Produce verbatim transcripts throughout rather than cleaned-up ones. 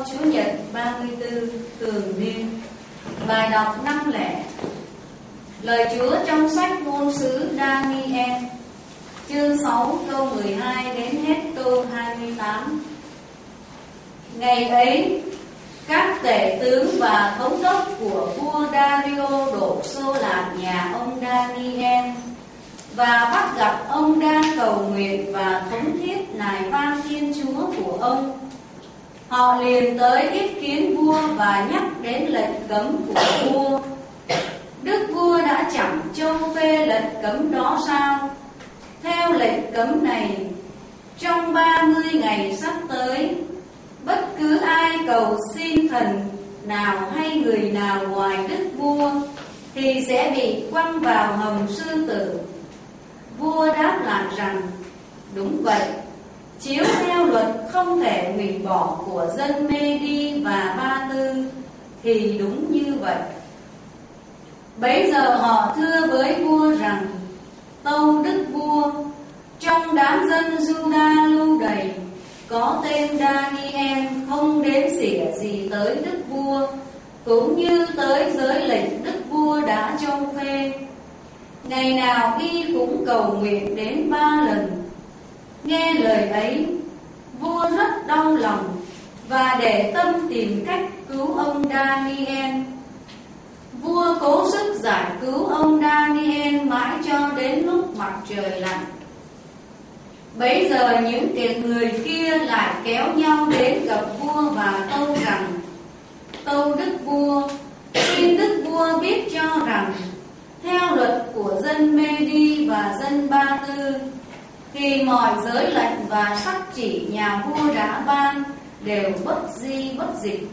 Chủ nhật ba mươi tư thường niên. Bài đọc năm lẻ. Lời Chúa trong sách ngôn sứ Daniel, chương sáu câu mười hai đến hết câu hai mươi tám. Ngày ấy, các tể tướng và thống đốc của vua Dario đổ xô lại nhà ông Daniel và bắt gặp ông đang cầu nguyện và thống thiết nài van Thiên Chúa của ông. Họ liền tới ý kiến vua và nhắc đến lệnh cấm của vua. Đức vua đã chẳng trông phê lệnh cấm đó sao? Theo lệnh cấm này, trong ba mươi ngày sắp tới, bất cứ ai cầu xin thần nào hay người nào ngoài đức vua thì sẽ bị quăng vào hầm sư tử. Vua đáp lại rằng, đúng vậy, chiếu theo luật không thể hủy bỏ của dân Mê-đi và Ba Tư thì đúng như vậy. Bấy giờ họ thưa với vua rằng, tâu đức vua, trong đám dân Giu-đa lưu đày có tên Daniel không đếm xỉa gì tới đức vua, cũng như tới giới lệnh đức vua đã trông phê. Ngày nào y cũng cầu nguyện đến ba lần. Nghe lời ấy, vua rất đau lòng và để tâm tìm cách cứu ông Daniel. Vua cố sức giải cứu ông Daniel mãi cho đến lúc mặt trời lặn. Bấy giờ những kẻ người kia lại kéo nhau đến gặp vua và tâu rằng, tâu đức vua, xin đức vua biết cho rằng theo luật của dân Mê-đi và dân Ba Tư thì mọi giới lệnh và sắc chỉ nhà vua đã ban đều bất di bất dịch.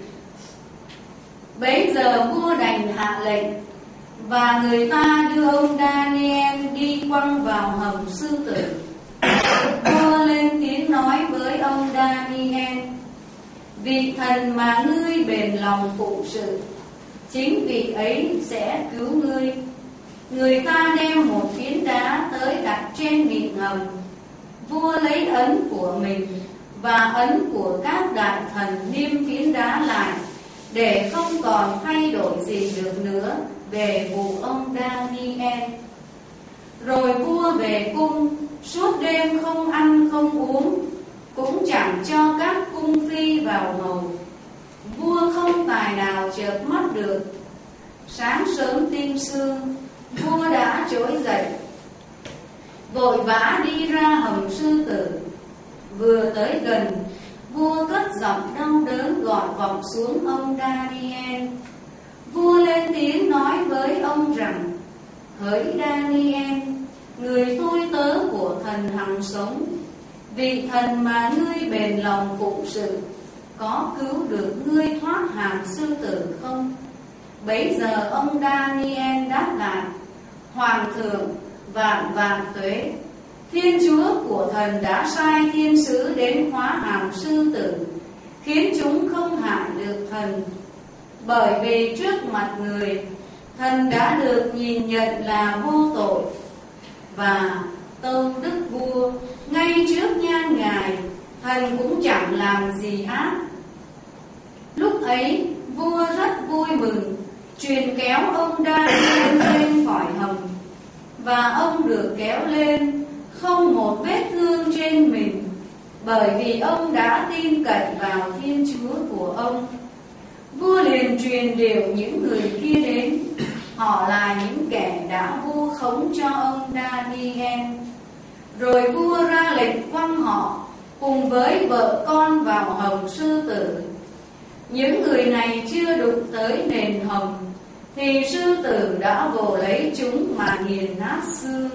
Bấy giờ vua đành hạ lệnh và người ta đưa ông Daniel đi quăng vào hầm sư tử. Vua lên tiếng nói với ông Daniel, vị thần mà ngươi bền lòng phụ sự, chính vị ấy sẽ cứu ngươi. Người ta đem một phiến đá tới đặt trên miệng hầm. Vua lấy ấn của mình và ấn của các đại thần niêm phiến đá lại, để không còn thay đổi gì được nữa về vụ ông Daniel. Rồi vua về cung, suốt đêm không ăn không uống, cũng chẳng cho các cung phi vào hầu. Vua không tài nào chợp mắt được. Sáng sớm tinh sương, vua đã trỗi dậy, vội vã đi ra hầm sư tử. Vừa tới gần, vua cất giọng đau đớn gọi vọng xuống ông Daniel. Vua lên tiếng nói với ông rằng, hỡi Daniel, người tôi tớ của thần hằng sống, vị thần mà ngươi bền lòng phụ sự, có cứu được ngươi thoát hàm sư tử không? Bấy giờ ông Daniel đáp lại, hoàng thượng vạn vạn tuế, Thiên Chúa của thần đã sai thiên sứ đến hóa hàm sư tử, khiến chúng không hại được thần. Bởi vì trước mặt người, thần đã được nhìn nhận là vô tội. Và tâu đức vua, ngay trước nhan ngài, thần cũng chẳng làm gì ác. Lúc ấy, vua rất vui mừng, truyền kéo ông Daniel lên khỏi hầm. Và ông được kéo lên, không một vết thương trên mình, bởi vì ông đã tin cậy vào Thiên Chúa của ông. Vua liền truyền điều những người kia đến. Họ là những kẻ đã vu khống cho ông Daniel. Rồi vua ra lệnh quăng họ cùng với vợ con vào hầm sư tử. Những người này chưa đụng tới nền hầm thì sư tử đã vồ lấy chúng mà nghiền nát xương.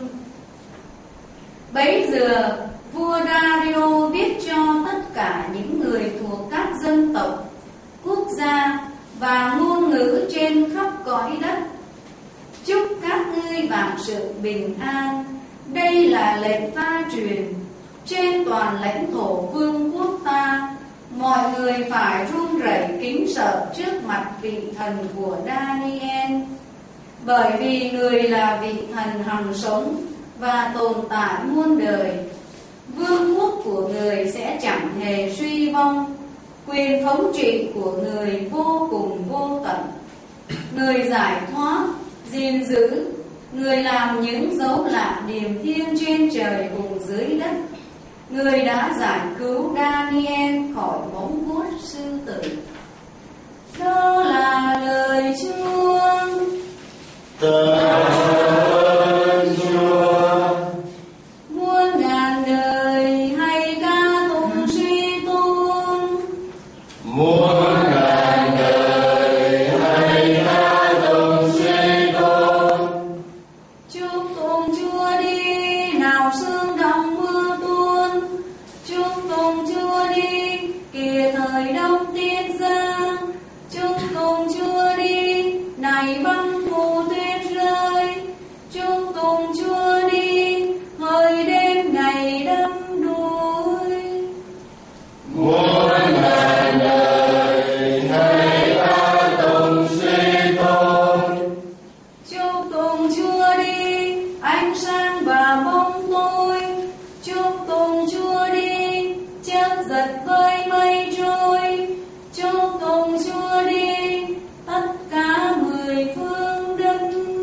Bấy giờ vua Dario viết cho tất cả những người thuộc các dân tộc, quốc gia và ngôn ngữ trên khắp cõi đất, chúc các ngươi vạn sự bình an. Đây là lệnh ta truyền trên toàn lãnh thổ vương quốc ta. Mọi người phải run rẩy kính sợ trước mặt vị thần của Daniel, bởi vì người là vị thần hằng sống và tồn tại muôn đời. Vương quốc của người sẽ chẳng hề suy vong. quyền thống trị của người vô cùng vô tận, người giải thoát, gìn giữ, người làm những dấu lạ điềm thiên trên trời cùng dưới đất, người đã giải cứu Daniel khỏi móng vuốt sư tử. Đó là lời Chúa. Tạ ơn Chúa. Muôn ngàn đời hay ca tụng suy tôn. Muôn ngàn đời hay ca tụng suy tôn. Chúc tụng Chúa đi, nào sương đông mưa tuôn. Chúc tụng Chúa đi, kìa thời đông tiên giang. Chúc tụng Chúa đi, này băng phủ tuyết rơi. Chúc tụng Chúa đi, hơi đêm ngày đắm đuối. Muôn ngàn đời hay ca tụng suy tôn. Chúc tụng Chúa đi, ánh sáng và bóng tối. Chúc tụng Chúa đi, chớp giật với mây trôi. Chúc tụng Chúa đi, tất cả mười phương đất.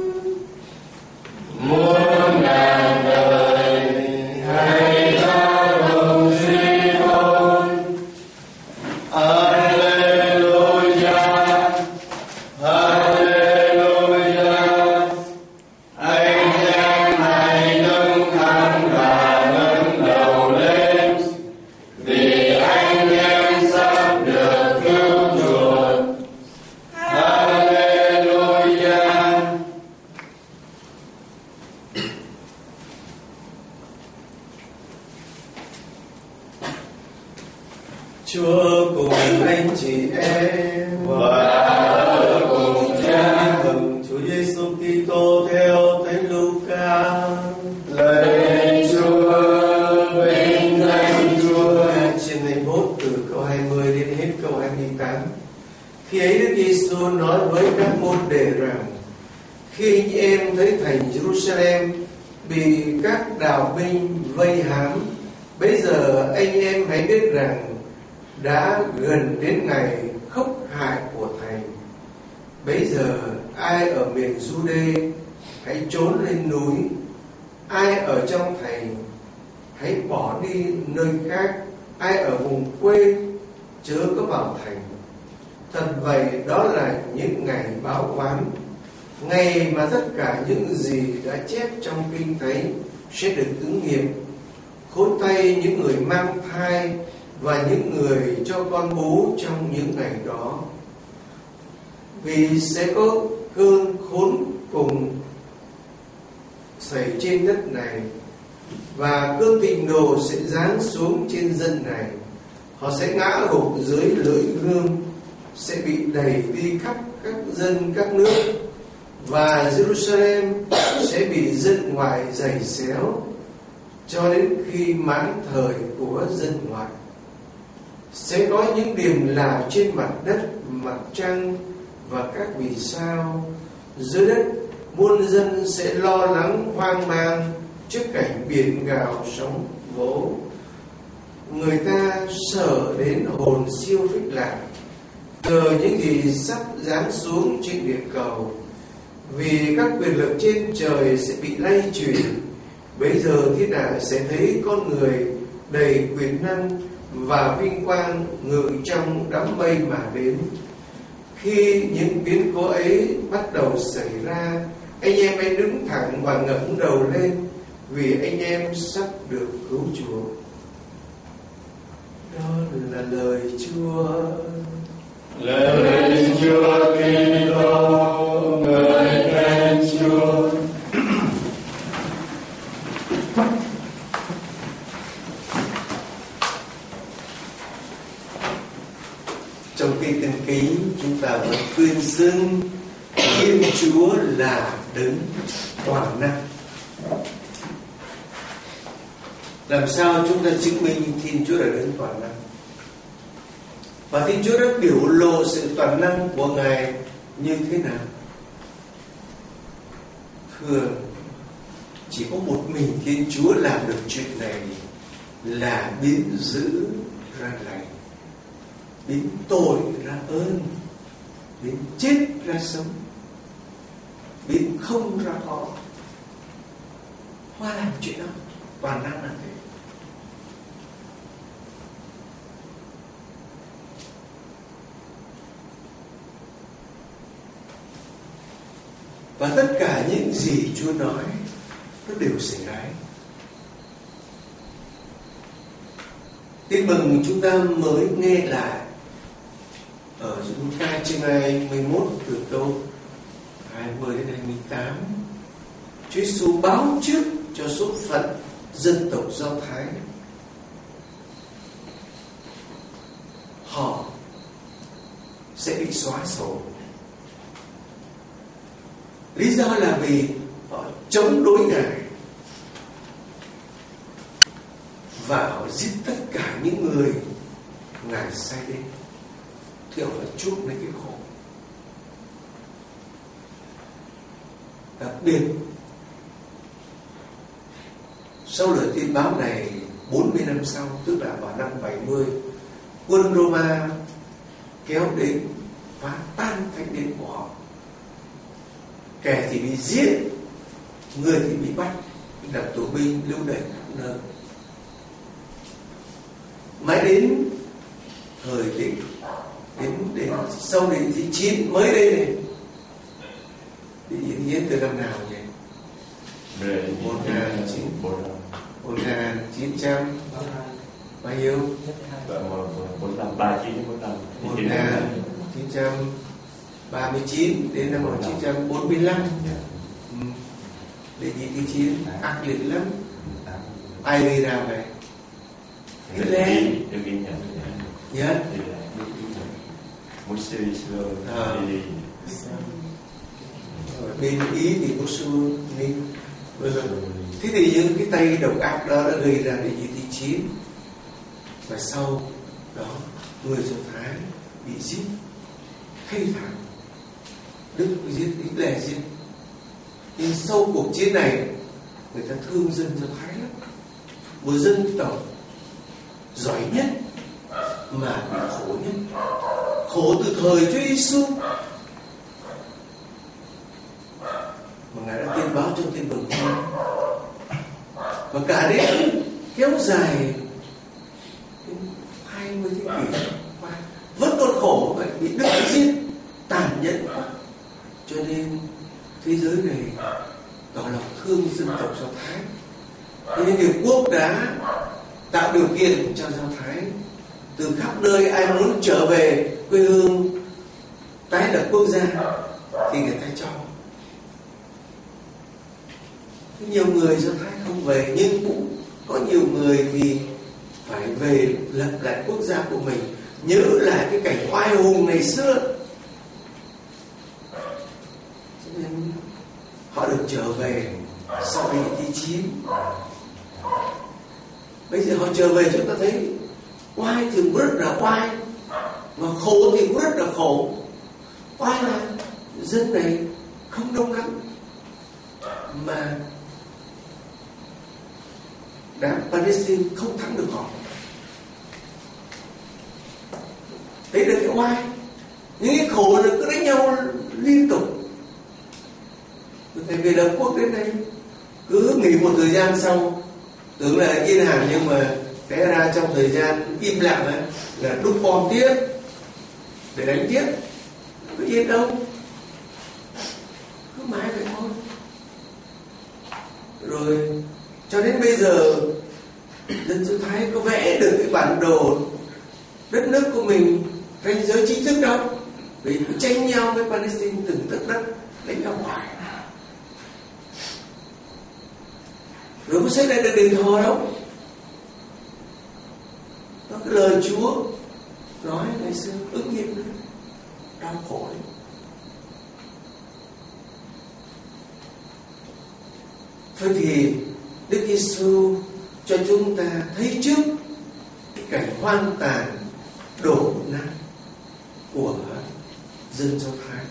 Muôn ngàn đời hay ca tụng suy tôn. Alleluia, Alleluia. Anh em hãy nâng thang và nâng đầu lên, vì anh em sắp được cứu chuộc. Alleluia. Chúa cùng anh chị em Và ở cùng Cha. mừng Chúa Giêsu Kitô theo Thánh Luca. Lạy Chúa, vinh danh Chúa. Trên hai mươi mốt từ câu hai mươi đến hết câu hai mươi tám. Khi ấy Đức Giêsu nói với các môn đệ rằng: khi anh em thấy thành Jerusalem bị các đạo binh vây hãm, bây giờ anh em hãy biết rằng đã gần đến ngày khốc hại của thành. Bây giờ ai ở miền Giu-đê hãy trốn lên núi, ai ở trong thành hãy bỏ đi nơi khác, ai ở vùng quê chớ có vào thành. Thật vậy, đó là những ngày báo oán, ngày mà tất cả những gì đã chép trong kinh thánh sẽ được ứng nghiệm. Khốn tay những người mang thai và những người cho con bú trong những ngày đó, vì sẽ có cơn khốn cùng xảy trên đất này, và cơn thịnh nộ sẽ giáng xuống trên dân này. Họ sẽ ngã gục dưới lưỡi gươm, sẽ bị đẩy đi khắp các dân các nước, và Jerusalem sẽ bị dân ngoại giày xéo cho đến khi mãn thời của dân ngoại. Sẽ có những điểm lạ trên mặt đất, mặt trăng và các vì sao. Dưới đất muôn dân sẽ lo lắng hoang mang trước cảnh biển gào sóng vỗ. Người ta sợ đến hồn siêu phích lạc, chờ những gì sắp giáng xuống trên địa cầu, vì các quyền lực trên trời sẽ bị lay chuyển. Bây giờ thiên hạ sẽ thấy con người đầy quyền năng và vinh quang ngự trong đám mây mà đến. Khi những biến cố ấy bắt đầu xảy ra, anh em hãy đứng thẳng và ngẩng đầu lên, vì anh em sắp được cứu chuộc. Đó là lời Chúa. Lạy Chúa Kitô, ngợi khen Chúa. Trong kinh Tân Ký, chúng ta vẫn tuyên xưng Thiên Chúa là đấng toàn năng. Làm sao chúng ta chứng minh Thiên Chúa là đấng toàn năng? Và Thiên Chúa đã biểu lộ sự toàn năng của Ngài như thế nào? Thường chỉ có một mình Thiên Chúa làm được chuyện này, là biến dữ ra lành. biến tội ra ơn, biến chết ra sống, biến không ra có. Hoa làm chuyện đó, toàn năng là thế. Và tất cả những gì Chúa nói nó đều xảy ra. Tin mừng chúng ta mới nghe lại ở Giô-ca chương hai mươi mốt từ câu hai mươi đến hai mươi tám. Chúa Giêsu báo trước cho số phận dân tộc Do Thái. Họ sẽ bị xóa sổ. Lý do là vì họ chống đối Ngài và họ giết tất cả những người Ngài sai đến. Thì họ phải chuốc lấy cái khổ. Đặc biệt sau lời tin báo này, bốn mươi năm sau, tức là vào năm bảy mươi, quân Roma kéo đến phá tan thánh điện của họ. Kẻ thì bị giết, người thì bị bắt, đặt tù binh lưu đày khắp nơi. Mãi đến thời đến đến đến sau đến thứ chín mới đây này, bị diễn từ năm nào nhỉ? một nghìn chín trăm bao nhiêu? một nghìn chín trăm ba mươi chín đến năm một nghìn chín trăm bốn mươi lăm. Ừ. Đề nghị thứ chín ác liệt lắm. Ai gây ra vậy? Hitler. Nhớ. À. Bên Ý thì Mussolini. Thế thì những cái tay độc ác đó đã gây ra đề nghị thứ chín. Và sau đó người Do Thái bị giết, thây thảm. Đức giết, Hitler giết. Nhưng sau cuộc chiến này, người ta thương dân Do Thái lắm. Một dân tộc giỏi nhất mà bị khổ nhất, khổ từ thời Chúa Giêsu mà Ngài đã tiên báo trong Tin Mừng Hoa, và cả đến kéo dài hai mươi thế kỷ qua vẫn còn khổ vậy, bị Đức giết tàn nhẫn quá. Cho nên thế giới này tỏ lòng thương dân tộc Do Thái. Thế nên Hiệp Quốc đã tạo điều kiện cho Do Thái từ khắp nơi, ai muốn trở về quê hương tái lập quốc gia thì người ta cho. Thế nhiều người Do Thái không về, nhưng cũng có nhiều người thì phải về lập lại quốc gia của mình, nhớ lại cái cảnh oai hùng ngày xưa. Cho nên họ được trở về sau đề nghị thứ chín. Bây giờ họ trở về chúng ta thấy oai thì cũng rất là oai, mà khổ thì cũng rất là khổ. Oai là dân này không đông lắm, mà đảng Palestine không thắng được họ. Đấy là cái oai. Những cái khổ là cứ đánh nhau liên tục. Thầy về lập quốc đến đây cứ nghỉ một thời gian sau tưởng là yên hàng, nhưng mà té ra trong thời gian im lặng ấy, là đúc bom tiếp để đánh tiếp. Có yên đâu, cứ mãi vậy thôi. Rồi cho đến bây giờ dân Do Thái có vẽ được cái bản đồ đất nước của mình, ranh giới chính thức đâu, vì cứ tranh nhau với Palestine từng tấc đất, đánh nhau hoài. Rồi có xây lại được đền thờ đâu. Đó cái lời Chúa nói ngày xưa ứng nghiệm nữa, đau khổ đấy. Vậy thì Đức Giêsu cho chúng ta thấy trước cái cảnh hoang tàn đổ nát của dân Do Thái.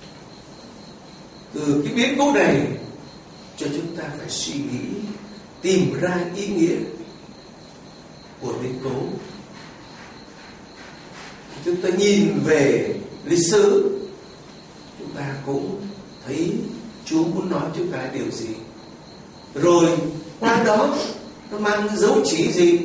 Từ cái biến cố này cho chúng ta phải suy nghĩ, tìm ra ý nghĩa của biến cố. chúng ta nhìn về lịch sử, chúng ta cũng thấy Chúa muốn nói chúng ta điều gì, rồi qua đó nó mang dấu chỉ gì,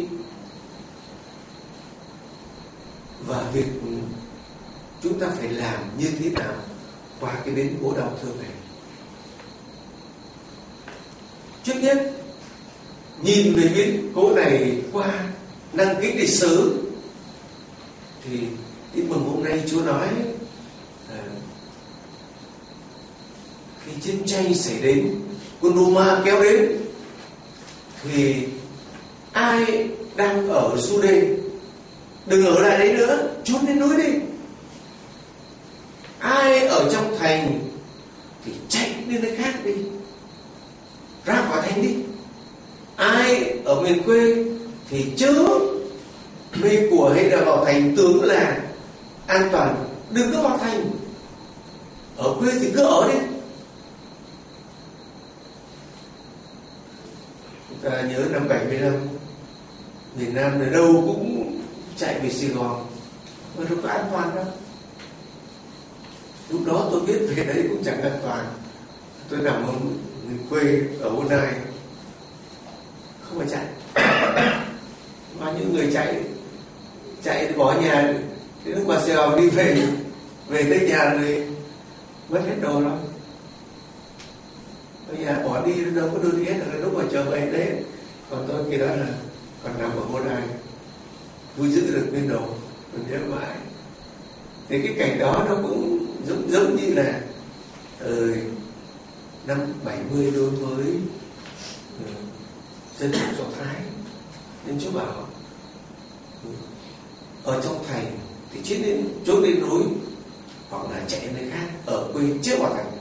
và việc chúng ta phải làm như thế nào qua cái biến cố đau thương này. Trước nhất, nhìn về biến cố này qua năng kính lịch sử, thì tin mừng hôm nay Chúa nói à, khi chiến tranh xảy đến, quân Roma kéo đến, thì ai đang ở Jude đừng ở lại đấy nữa, trốn lên núi đi. Ai ở trong thành thì chạy đến nơi khác đi, ra khỏi thành đi. Ai ở miền quê thì chớ mê của hay là vào thành tưởng là an toàn, đừng có vào thành. Ở quê thì cứ ở đi. Chúng ta nhớ năm bảy mươi lăm, miền Nam ở đâu cũng chạy về Sài Gòn, mà đâu có an toàn đâu. Lúc đó tôi biết về đấy cũng chẳng an toàn. Tôi nằm ở miền quê ở Hồ Nai, không phải chạy. Mà những người chạy chạy thì bỏ nhà, đến lúc mà Sài Gòn đi về về tới nhà rồi mất hết đồ lắm. Ở nhà bỏ đi đâu có đưa đi hết, rồi lúc mà trở về đấy. Còn tôi khi đó là còn nằm ở Hồ Nai, vui giữ được nguyên đồ, mình nhớ mãi. Thì cái cảnh đó nó cũng giống giống như là ừ, năm bảy mươi đối với ừ, dân tộc Do Thái. Nên Chúa bảo ừ, ở trong thành thì chết đến trốn đến núi, hoặc là chạy đến nơi khác, ở quê chưa vào thành.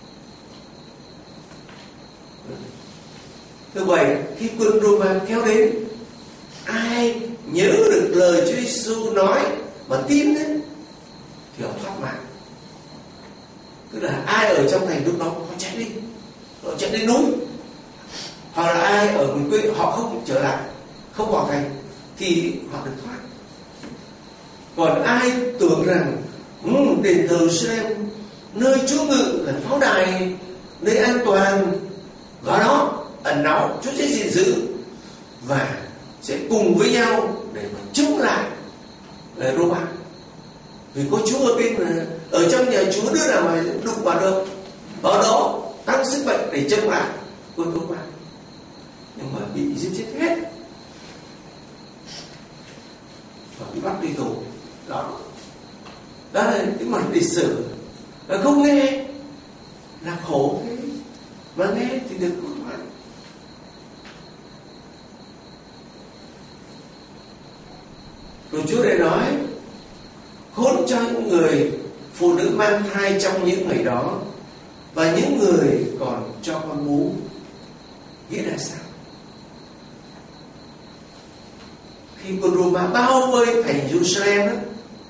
ừ. Thứ bảy, khi quân Roma kéo đến, ai nhớ được lời Chúa Giêsu nói mà tin đấy thì họ thoát mạng. Tức là ai ở trong thành lúc đó họ chạy đi, họ chạy đến núi, hoặc là ai ở miền quê họ không trở lại, không vào thành thì họ được thoát. Còn ai tưởng rằng um, đền thờ Giê-ru-sa-lem, nơi Chúa ngự là pháo đài, nơi an toàn, vào đó ẩn náu Chúa sẽ gìn giữ và sẽ cùng với nhau để mà chống lại là Roma. Vì có Chúa ở bên, ở trong nhà Chúa đứa nào mà đụng vào được, ở đó tăng sức mạnh để chống lại quân Roma. Nhưng mà bị giết chết hết và bị bắt đi tù. Đó, đó là cái mặt lịch sử. Là không nghe là khổ thế, mà nghe thì được cứu thoát. Rồi Chúa lại nói khốn cho những người phụ nữ mang thai trong những ngày đó, và những người còn cho con bú. Nghĩa là sao? Khi quân Roma bao vây thành Jerusalem đó,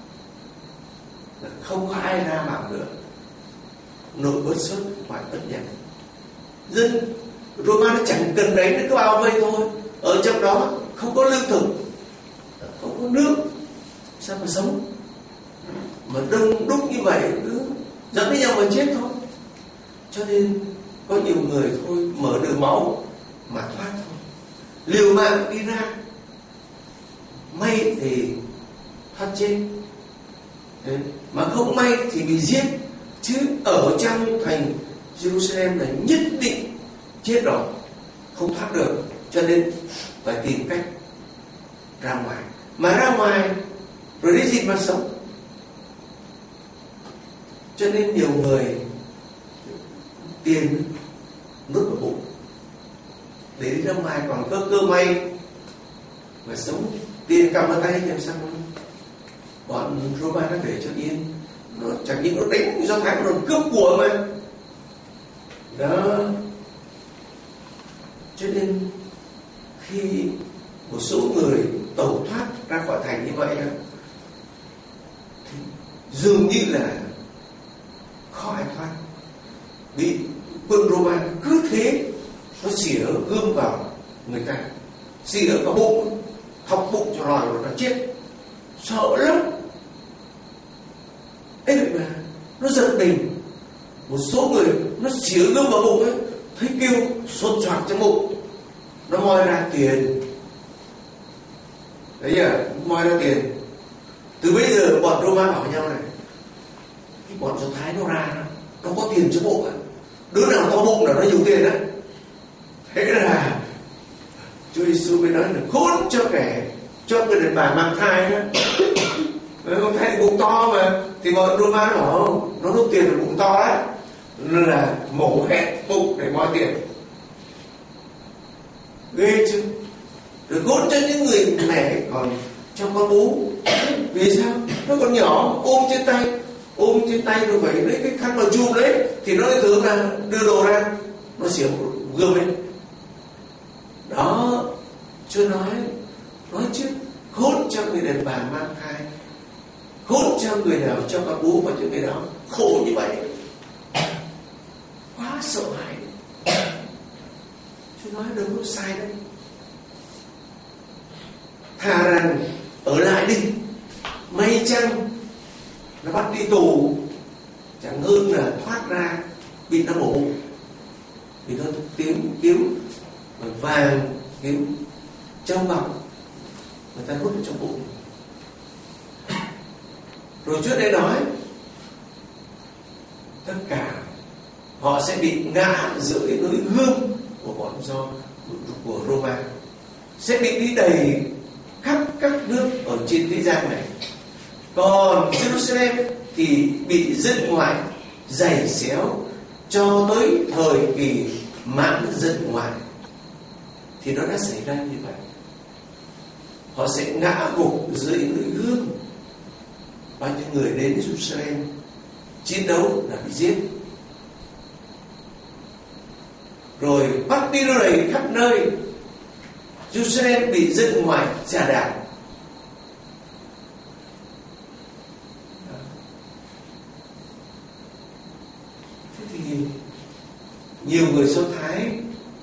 là không có ai ra bảo nữa, nội bất xuất ngoại bất nhập. Dân Roma nó chẳng cần đấy, nó cứ bao vây thôi. Ở trong đó không có lương thực, không có nước, sao mà sống? Mà đông đúc như vậy cứ dẫn với nhau mà chết thôi. Cho nên có nhiều người thôi mở đường máu mà thoát thôi, liều mạng đi ra, may thì thoát chết. Đấy. Mà không may thì bị giết. Chứ ở trong thành Jerusalem là nhất định chết rồi, không thoát được. Cho nên phải tìm cách ra ngoài. Mà ra ngoài rồi đi gì mà sống. Cho nên nhiều người tiền nuốt vào bụng để đi ra ngoài, còn cơ cơ may mà sống, tiền cầm ở tay làm sao mà bọn Roma nó để cho yên. Nó chẳng những nó đánh Do Thái, nó cướp của mà. Đó. Cho nên khi một số người tẩu thoát ra khỏi thành như vậy thì dường như là khó ai thoát. Vì quân Roma cứ thế nó xỉa gươm vào người ta, xỉa cả bụng, thọc bụng cho lòi rồi nó chết. Sợ lắm. Thế vậy mà nó giật mình. Một số người nó xỉa gươm vào bụng ấy, thấy kêu sốt soạt trong bụng, nó moi ra tiền. Đấy à, moi ra tiền. Từ bây giờ bọn Roma bảo nhau này, cái bọn Do Thái nó ra nó có tiền trong bụng, đứa nào to bụng là nó nhiều tiền đấy. Thế là Chúa Giêsu mới nói là khốn cho kẻ cho người đàn bà mang thai đó. Không thấy bụng to mà, thì bọn Roma nó bảo nó rút tiền là bụng to đấy, nên là mổ hẹn bụng để moi tiền. Ghê chứ. Rồi khốn cho những người mẹ còn cho con bú. Vì sao? Nó còn nhỏ, ôm trên tay, ôm trên tay rồi phải lấy cái khăn vào chùm đấy, thì nó lại tưởng là đưa đồ ra, nó xỉu gươm lên. Đó, Chúa nói, nói chứ khốn cho người đàn bà mang thai, khốn cho người nào cho con bú, và cho người đó khổ như vậy. Quá sợ hãi. Chúa nói đâu có sai đâu. Thà rằng ở lại đi, may chăng nó bắt đi tù, chẳng hơn là thoát ra bị nó mổ. Vì nó kiếm kiếm vàng, kiếm châu ngọc, người ta hút trong bụng. Rồi trước đây nói tất cả họ sẽ bị ngã dưới núi gươm của bọn do của Roma, sẽ bị đi đầy khắp các nước ở trên thế gian này. Còn Jerusalem thì bị dân ngoại giày xéo cho tới thời kỳ mãn dân ngoại. Thì nó đã xảy ra như vậy. Họ sẽ ngã gục dưới núi gươm. Bao nhiêu người đến Jerusalem chiến đấu là bị giết, rồi bắt đi nó đầy khắp nơi. Jerusalem bị dân ngoại chà đạp. Thế thì nhiều người Do Thái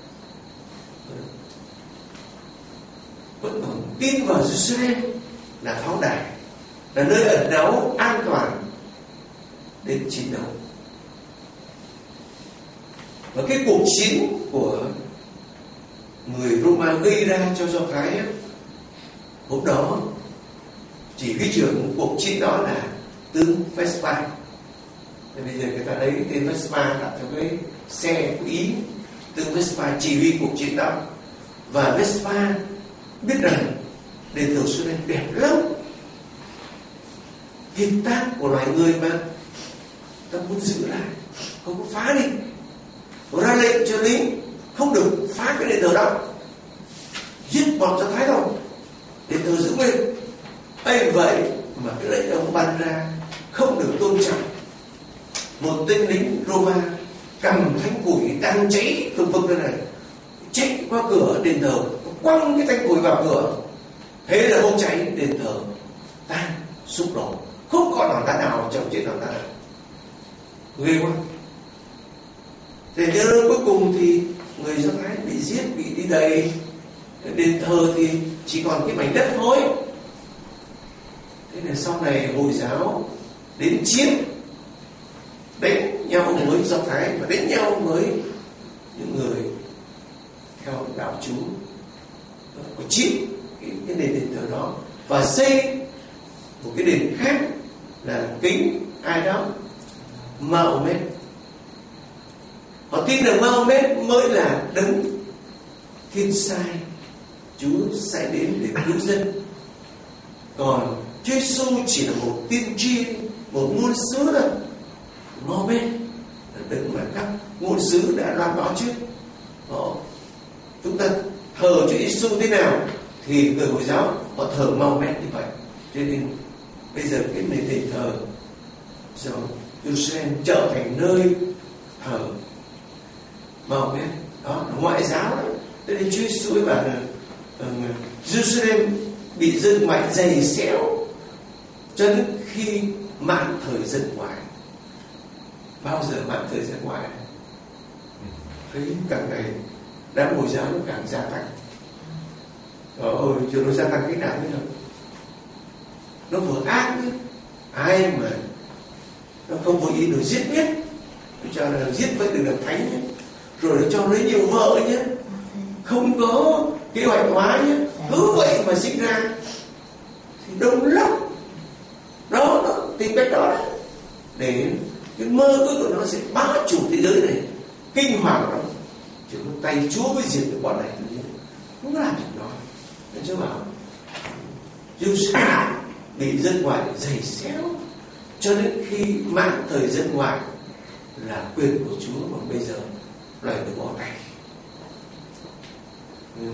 vẫn còn tin vào Jerusalem là pháo đài, là nơi ẩn náu an toàn đến chiến đấu. Và cái cuộc chiến của người Roma gây ra cho Do Thái ấy, hôm đó chỉ huy trưởng cuộc chiến đó là tướng Vespa. Thì bây giờ người ta lấy cái tên Vespa đặt cho cái xe của Ý. Tướng Vespa chỉ huy cuộc chiến đó. Và Vespa biết rằng đền thờ xưa này đẹp lắm, hình tác của loài người mà, ta muốn giữ lại, không có phá đi. Và ra lệnh cho lính không được phá cái đền thờ đó, giết bọn Do Thái thôi, đền thờ giữ nguyên. ấy vậy mà cái lệnh ông ban ra không được tôn trọng. Một tên lính Roma cầm thanh củi đang cháy phừng phừng đây này, chạy qua cửa đền thờ, quăng cái thanh củi vào cửa. Thế là bốc cháy, đền thờ tan sụp đổ, không còn hòn đá nào chồng trên hòn đá nào. Ghê quá. Thế nhưng cuối cùng thì người Do Thái bị giết, bị đi đầy. Đền thờ thì chỉ còn cái mảnh đất thôi. Thế nên sau này Hồi giáo đến chiến, đánh nhau với Do Thái và đánh nhau với những người theo đạo Chúa, có chiếm cái, cái nền đền thờ đó và xây một cái đền khác là kính ai đó, Mahomet. Họ tin rằng Mahomet mới là đấng thiên sai, Chúa sẽ đến để cứu dân. Còn Chúa Giêsu chỉ là một tiên tri, một ngôn sứ thôi. Mahomet là đấng mà các ngôn sứ đã loan báo trước. Họ, chúng ta thờ Chúa Giêsu thế nào thì người Hồi giáo họ thờ Mahomet như vậy. Cho nên bây giờ cái nền đền thờ do Jerusalem trở thành nơi thờ Mahomet, đó là ngoại giáo đó. Cho nên Chúa Giêsu ấy bảo là uh, Jerusalem bị dân ngoại giày xéo cho đến khi mãn thời dân ngoại. Bao giờ mãn thời dân ngoại? Thấy càng ngày đám Hồi giáo nó càng gia tăng. Ôi, chứ nó gia tăng cái nào thế nào? Nó vừa ác nữa. Ai mà Nó không vô ý được giết biết, nó cho là giết với được được thánh nhé. Rồi nó cho lấy nhiều vợ nhé, không có kế hoạch hóa nhé, cứ vậy mà sinh ra thì đông lắm. Đó, nó tìm cách đó đấy, để cái mơ ước của nó sẽ bá chủ thế giới này, kinh hoàng lắm. Chỉ có tay Chúa mới diệt được bọn này, không làm được nó. Nên Chúa bảo Giê-ru-sa-lem bị dân ngoại giày xéo, cho đến khi mạng thời dân ngoại là quyền của Chúa, còn bây giờ loài người bỏ tay. Ừ.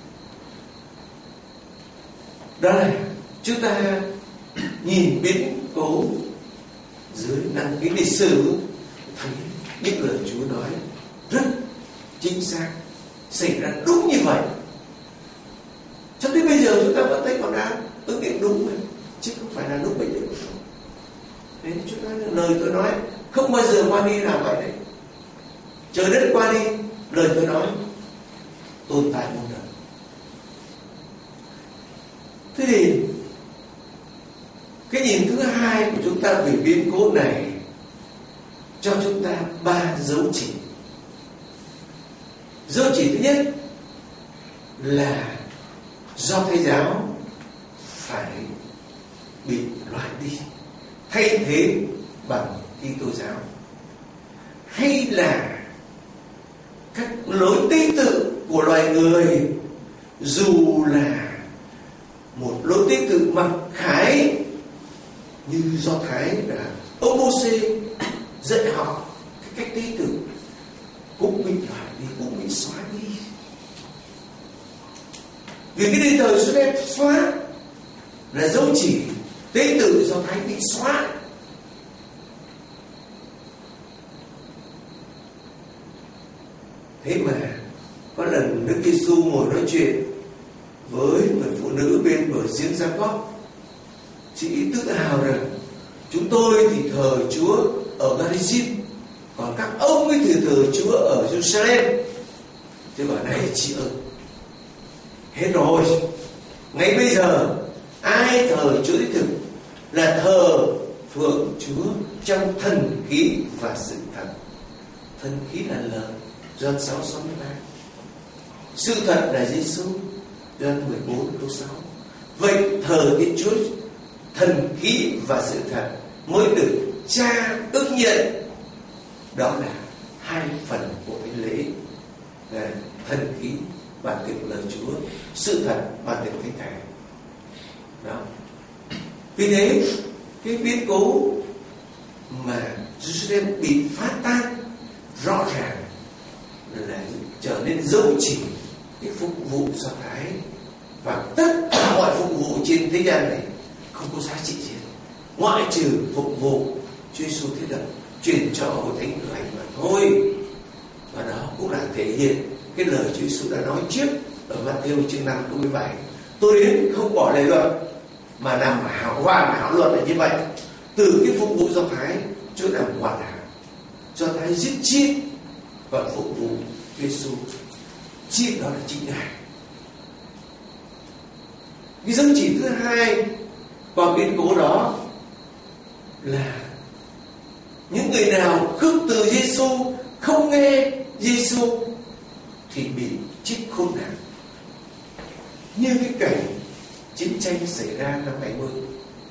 Đó là chúng ta nhìn biến cố dưới năng cái lịch sử, thấy những lời Chúa nói rất chính xác, xảy ra đúng như vậy. Cho đến bây giờ chúng ta vẫn thấy còn đang ứng nghiệm đúng rồi, chứ không phải là lúc bệnh được. Nên chúng ta lời tôi nói không bao giờ qua đi là vậy đấy. Trời đất qua đi, lời tôi nói tồn tại muôn đời. Thế thì cái nhìn thứ hai của chúng ta về biến cố này cho chúng ta ba dấu chỉ. Dấu chỉ thứ nhất là Do Thái giáo phải bị loại đi, thay thế bằng Kitô giáo, hay là các lối tế tự của loài người, dù là một lối tế tự mặc khải như Do Thái là ông Mô-sê dạy họ cái cách tế tự, cũng bị loại đi, cũng bị xóa đi. Vì cái đền thờ Giê-ru-sa-lem xóa là dấu chỉ tế tự Do Thái bị xóa. Thế mà có lần Đức Giê-xu ngồi nói chuyện với người phụ nữ bên bờ giếng Gia-cóp, chị tự hào rằng chúng tôi thì thờ Chúa ở Garizim, còn các ông ấy thì thờ Chúa ở Giê-ru-sa-lem. Thế bảo này chị ơi, hết rồi. Ngay bây giờ ai thờ Chúa đích thực là thờ phượng Chúa trong thần khí và sự thật. Thần khí là lời, Gioan sáu sáu mươi ba. Sự thật là Giê-xu, Gioan mười bốn câu sáu. Vậy thờ Thiên Chúa thần khí và sự thật mới được Cha ưng nhận. Đó là hai phần của cái lễ thần khí bản tiệc lời Chúa, sự thật bản tiệc thánh thể. Đó. Vì thế cái biến cố mà Giê-ru-sa-lem bị phá tan rõ ràng là trở nên dấu chỉ cái phục vụ Do Thái, và tất cả mọi phục vụ trên thế gian này không có giá trị gì ngoại trừ phục vụ Chúa Giêsu thiết lập truyền cho hội thánh cử hành mà thôi. Và đó cũng là thể hiện cái lời Chúa Giêsu đã nói trước ở Ma-thi-êu chương năm câu mười bảy: tôi đến không bỏ lề luật mà làm hảo hoàn hảo luật là như vậy. Từ cái phục vụ Do Thái, Chúa làm hoàn hảo. Do Thái giết chiết và phục vụ Chúa Giêsu, chiết đó là chính Ngài. Cái dấu chỉ thứ hai qua biến cố đó là những người nào khước từ Giêsu, không nghe Giêsu thì bị chết khốn nạn, như cái cảnh chiến tranh xảy ra năm bảy mươi,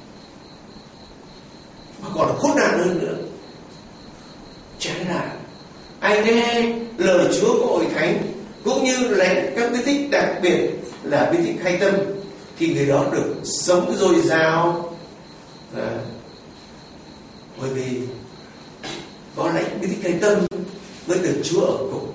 mà còn là khốn nạn hơn nữa. Trái lại, ai nghe lời Chúa của hội thánh cũng như là các bí tích, đặc biệt là bí tích khai tâm, thì người đó được sống dồi dào. À, bởi vì có lãnh bí tích khai tâm mới được Chúa ở cùng.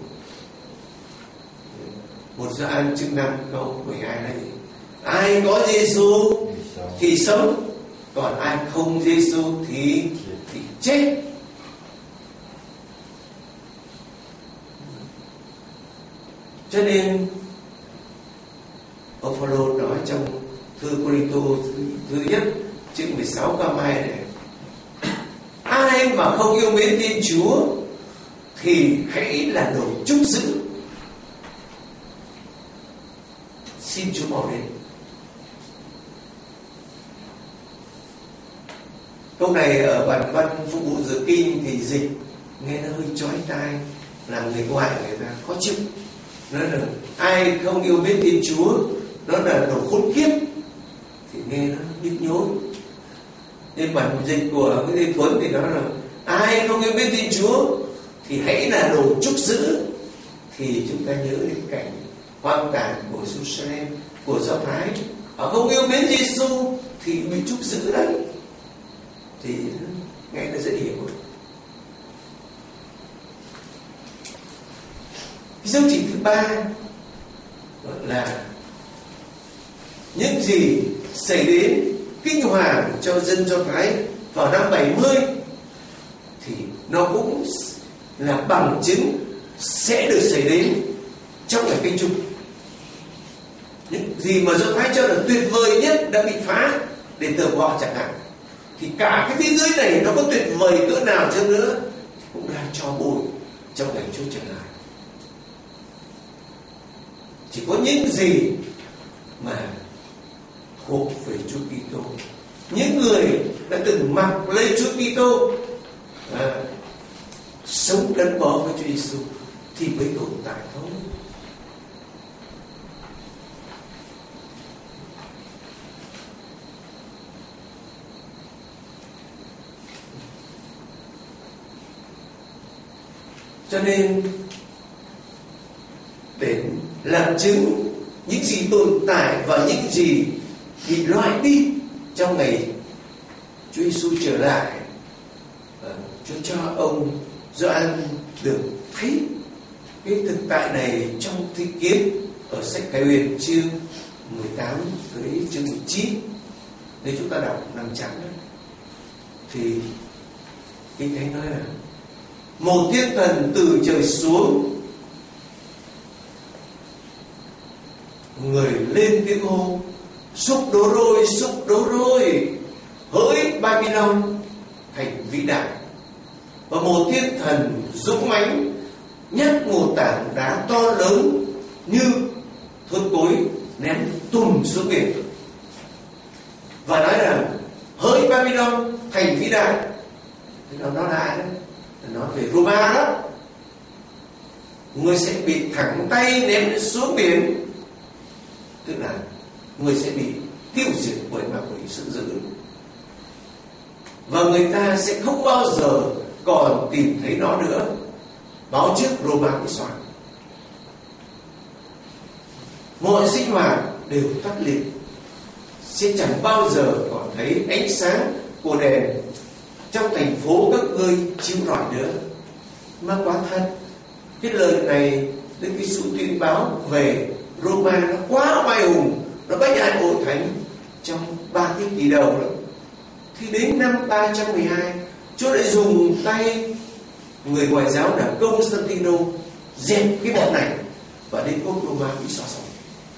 Một Gioan chương năm câu mười hai là gì? Ai có Giêsu thì sống, còn ai không Giêsu thì thì chết. Cho nên ông Phaolô nói trong thư Cô-rinh-tô thứ, thứ nhất chương mười sáu câu hai này: ai mà không yêu mến Thiên Chúa thì hãy là đồ trúc giữ. Xin Chúa mau đến. Câu này ở bản văn Phục vụ giờ kinh thì dịch nghe nó hơi chói tai, làm người ngoại người ta khó chịu. Nó là ai không yêu mến Thiên Chúa, nó là đồ khốn kiếp, thì nghe nó nhức nhối. Nhưng bản dịch của cái Lê Thuấn thì nó là ai không yêu mến Thiên Chúa thì hãy là đồ trúc giữ. Thì chúng ta nhớ đến cảnh hoang tàn của Jerusalem, của Do Thái. Họ không yêu mến Giêsu thì bị trúc giữ đấy. Thì nghe nó dễ hiểu. Dấu chỉ thứ ba gọi là những gì xảy đến kinh hoàng cho dân Do Thái vào năm bảy mươi, thì nó cũng là bằng chứng sẽ được xảy đến trong ngày Kinh Chục. Những gì mà Do Thái cho là tuyệt vời nhất đã bị phá, đền thờ của họ chẳng hạn, thì cả cái thế giới này nó có tuyệt vời cỡ nào chăng nữa cũng đang cho bụi trong ngày Chúa trở lại. Chỉ có những gì mà thuộc về Chúa Kitô, những người đã từng mặc lấy Chúa Kitô, à, sống gắn bó với Chúa Giêsu thì mới tồn tại thôi. Cho nên để làm chứng những gì tồn tại và những gì bị loại đi trong ngày Chúa Giêsu trở lại, Chúa cho ông Gioan được thấy cái thực tại này trong Thi Kiến ở sách Khải Huyền chương mười tám tới chương mười chín. Nếu chúng ta đọc nằm trắng thì Kinh Thánh nói là một thiên thần từ trời xuống, người lên tiếng hô: sụp đổ rồi, sụp đổ rồi, hỡi Babylon thành vĩ đại. Và một thiên thần dũng mãnh nhấc một tảng đá to lớn như thớt cối ném tùm xuống biển, và nói rằng: hỡi Babylon thành vĩ đại. Thế nó nói là ai đấy? Nói về Roma đó. Người sẽ bị thẳng tay ném xuống biển, tức là người sẽ bị tiêu diệt bởi ma quỷ sự dữ, và người ta sẽ không bao giờ còn tìm thấy nó nữa. Báo trước Roma bị soạn, mọi sinh hoạt đều tắt liệm, sẽ chẳng bao giờ còn thấy ánh sáng của đèn trong thành phố các ngươi chiếu rọi nữa. Mà quá thật, cái lời này Đức Giêsu tuyên báo về Roma nó quá oai hùng, nó bách ai hội thánh trong ba thế kỷ đầu đó. Thì đến năm ba trăm mười hai, Chúa lại dùng tay người ngoại giáo là Constantino dẹp cái bọn này, và đến quốc Roma bị xóa sổ.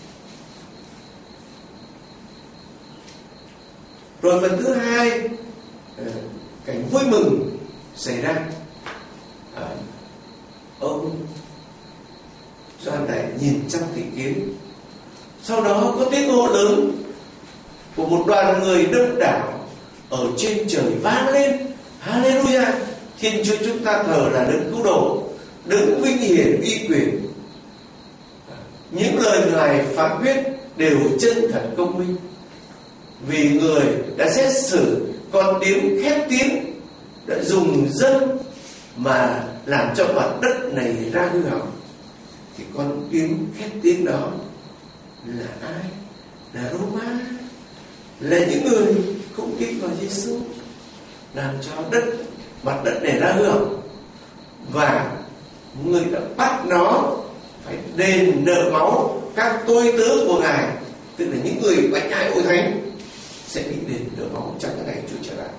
Rồi phần thứ hai, cảnh vui mừng xảy ra. à, Ông Gioan Đại nhìn trong Thị Kiến, sau đó có tiếng hô lớn của một đoàn người đông đảo ở trên trời vang lên: Hallelujah! Thiên Chúa chúng ta thờ là đấng cứu độ, đấng vinh hiển uy quyền. Những lời Ngài phán quyết đều chân thật công minh, vì Người đã xét xử con tiếng khét tiếng, đã dùng dân mà làm cho mặt đất này ra hư hỏng. Thì con tiếng khét tiếng đó là ai? Là Roma, là những người không tin vào Giêsu, làm cho đất mặt đất này ra hư hỏng, và người đã bắt nó phải đền nợ máu các tôi tớ của Ngài, tức là những người bách ai hội thánh sẽ bị đền nợ máu trong cái ngày Chúa trở lại.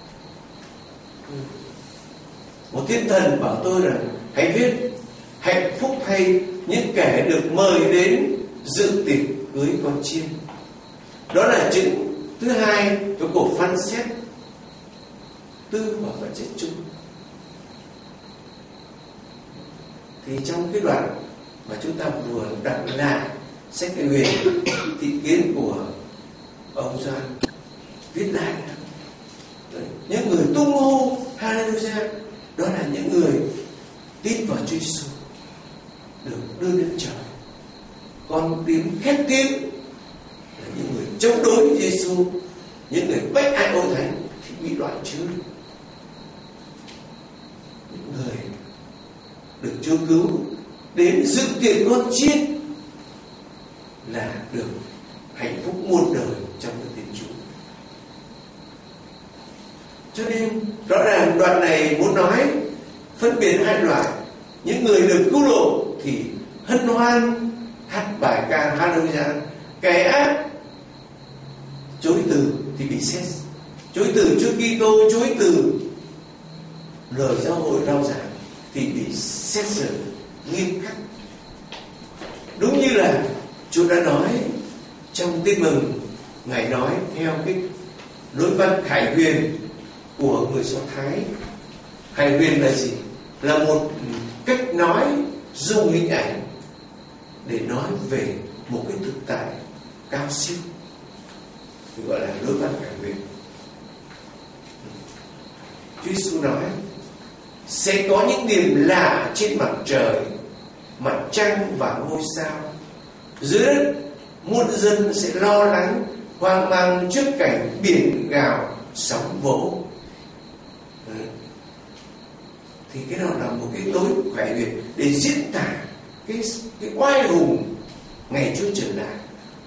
Một thiên thần bảo tôi rằng hãy viết: hạnh phúc thay những kẻ được mời đến dự tiệc cưới con chiên. Đó là chứng thứ hai của cuộc phán xét tư và vật chất chung. Thì trong cái đoạn mà chúng ta vừa đọc lại sách Khải Huyền Thị Kiến của ông Gioan viết lại, những Hallelujah. Đó là những người tin vào Chúa Giêsu được đưa đến trời. Còn tiếng khét tiếng là những người chống đối với Giêsu, những người bách ai ôi thánh thì bị loại trừ. Những người được Chúa cứu đến dự tiệc con chiên là được hạnh phúc muôn đời trong đức tin Chúa. Cho nên rõ ràng đoạn này muốn nói phân biệt hai loại. Những người được cứu độ thì hân hoan hát bài ca Hallelujah. Kẻ ác chối từ thì bị xét, chối từ Chúa Kitô, chối từ lời giáo hội rao giảng thì bị xét xử nghiêm khắc. Đúng như là Chúa đã nói trong Tin Mừng. Ngài nói theo cái lối văn khải huyền của người Do Thái. Khải huyền là gì? Là một cách nói dùng hình ảnh để nói về một cái thực tại cao siêu, gọi là lối văn khải huyền. Chúa Giêsu nói sẽ có những điểm lạ trên mặt trời, mặt trăng và ngôi sao. Dưới đất muôn dân sẽ lo lắng, hoang mang trước cảnh biển gào sóng vỗ. Đấy. Thì cái đó là một cái lối khải huyền để diễn tả cái cái oai hùng ngày Chúa trở lại,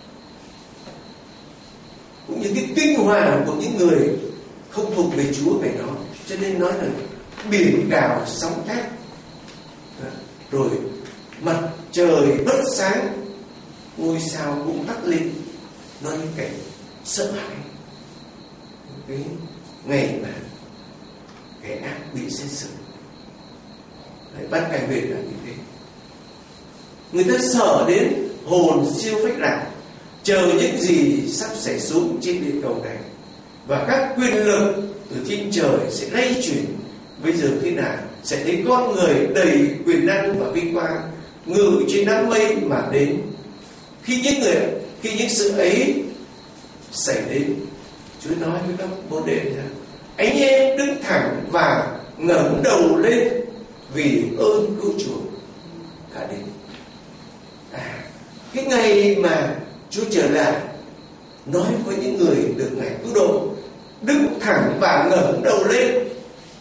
cũng như cái kinh hoàng của những người không thuộc về Chúa về đó. Cho nên nói là biển gào sóng thét, rồi mặt trời bớt sáng, ngôi sao cũng tắt lên. Nói những cảnh sợ hãi cái ngày mà kẻ ác bị xét xử. Ban cải huyền là như thế. Người ta sợ đến hồn siêu phách lạc, chờ những gì sắp xảy xuống trên địa cầu này, và các quyền lực từ trên trời sẽ lay chuyển. Bây giờ thế nào? Sẽ thấy con người đầy quyền năng và vinh quang ngự trên đám mây mà đến. Khi những người, khi những sự ấy xảy đến, Chúa nói với các môn đệ rằng: anh em đứng thẳng và ngẩng đầu lên, vì ơn cứu chuộc đã đến. À, cái ngày mà Chúa trở lại, nói với những người được Ngài cứu độ, đứng thẳng và ngẩng đầu lên.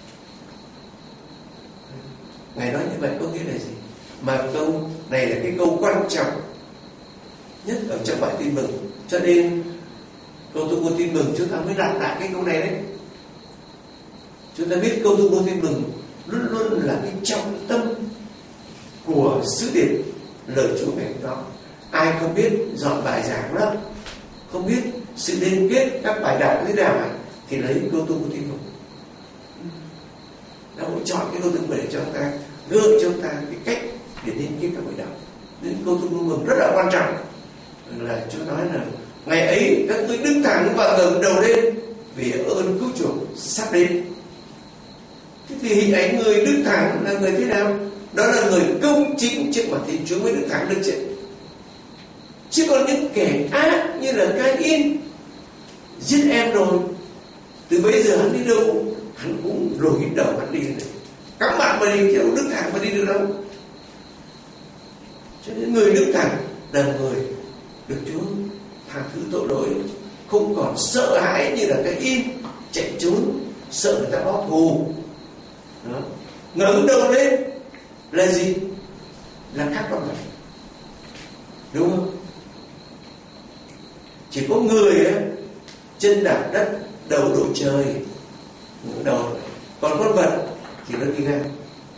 Ngài nói như vậy có nghĩa là gì? Mà câu này là cái câu quan trọng nhất ở trong bài Tin Mừng. Cho nên câu tuyên ngôn Tin Mừng chúng ta mới đặt lại cái câu này đấy. Chúng ta biết câu tuyên ngôn Tin Mừng luôn luôn là cái trọng tâm của sứ điệp lời Chúa ngày đó. Ai không biết dọn bài giảng đó, không biết sự liên kết các bài đọc thế nào, thì lấy câu tuyên ngôn Tin Mừng. Nó cũng chọn cái câu tuyên mừng để cho chúng ta gợi cho chúng ta cái cách để liên kết các bài đọc. Nên câu tuyên mừng rất là quan trọng, là Chúa nói là ngày ấy các ngươi đứng thẳng và ngẩng đầu lên, vì ơn cứu chuộc sắp đến. Thế thì hình ảnh người đứng thẳng là người thế nào? Đó là người công chính trước mặt Thiên Chúa mới đứng thẳng được chứ. Chứ còn những kẻ ác như là Cain giết em rồi, từ bây giờ hắn đi đâu hắn cũng rồi đầu hắn đi này, cắm mặt mà đi, chứ đâu đứng thẳng mà đi được đâu. Cho nên người đứng thẳng là người được Chúa tha thứ tội lỗi, không còn sợ hãi như là Cain chạy trốn, sợ người ta báo thù. Đó. Ngẩng đầu lên là gì? Là khác con người, đúng không? Chỉ có người ấy, chân đạp đất, đầu đội trời, ngẩng đầu. Còn con vật thì nó đi ngang.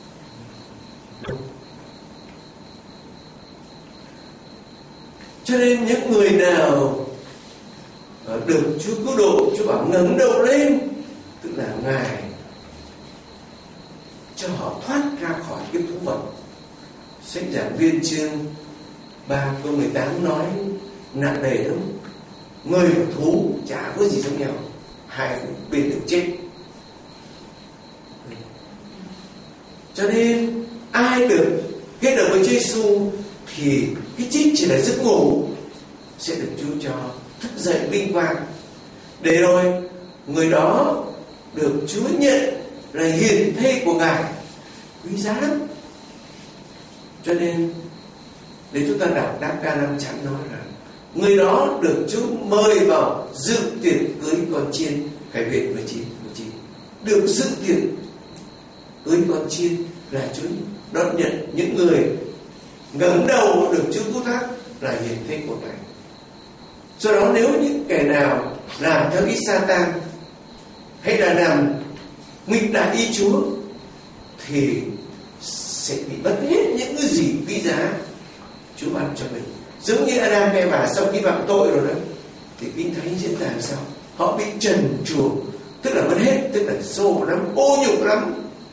Cho nên những người nào được Chúa cứu độ, Chúa bảo ngẩng đầu lên, tức là Ngài cho họ thoát ra khỏi kiếp thú vật. Sách Giảng Viên chương ba câu mười tám nói nặng nề lắm. Người và thú chả có gì giống nhau, hai bên đều chết. Cho nên ai được kết hợp với Chúa Giêsu thì cái chết chỉ là giấc ngủ, sẽ được Chúa cho thức dậy vinh quang, để rồi người đó được Chúa nhận là hiền thê của Ngài, quý giá lắm. Cho nên để chúng ta đọc Đáp Ca năm Chánh nói là người đó được Chúa mời vào dự tiệc cưới con chiên. Khải Huyền mười chín mười chín được dự tiệc cưới con chiên là Chúa đón nhận những người ngẩng đầu được Chúa cứu thác là hiền thê của Ngài. Do đó nếu những kẻ nào làm theo ý Sa-tan hay là làm nghịch đại ý Chúa thì sẽ bị mất hết những cái gì quý giá Chúa ban cho mình. Giống như Adam và Eva sau khi phạm tội rồi đó, thì Kinh Thánh diễn tả sao? Họ bị trần truồng, tức là mất hết, tức là xô lắm, ô nhục lắm.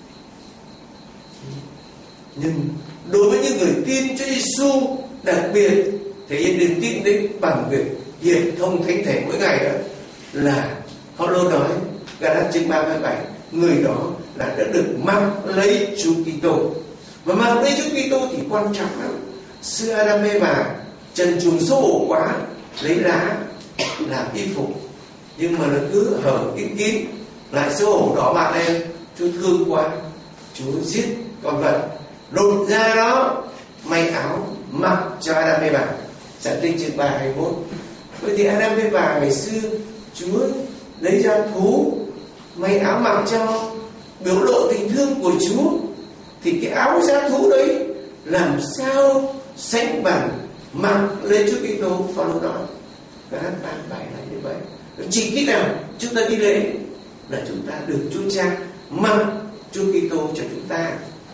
Nhưng đối với những người tin cho Giêsu, đặc biệt thể hiện niềm tin đấy bằng việc hiệp thông thánh thể mỗi ngày đó, là Phaolô nói Ga-lát chương ba mươi bảy, người đó là đã được mặc lấy Chúa Kitô. Và mặc lấy Chúa Kitô thì quan trọng lắm. Xưa Adam Eva trần truồng xấu hổ quá, lấy lá làm y phục, nhưng mà nó cứ hở kín kín, lại xấu hổ đỏ mặt lên. Chúa thương quá, Chúa giết con vật, lột ra đó may áo mặc cho Adam Eva. Giảng Tin chương ba hai mươi mốt. Vậy thì Adam Eva ngày xưa Chúa lấy ra thú may áo mặc cho, biểu lộ tình thương của Chúa, thì cái áo da thú đấy làm sao sánh bằng mặc lên Chúa Kitô. Phaolô nói Ga-lát ba mươi bảy là như vậy. Chỉ khi nào chúng ta đi lễ là chúng ta được Chúa Cha mặc Chúa Kitô cho chúng ta.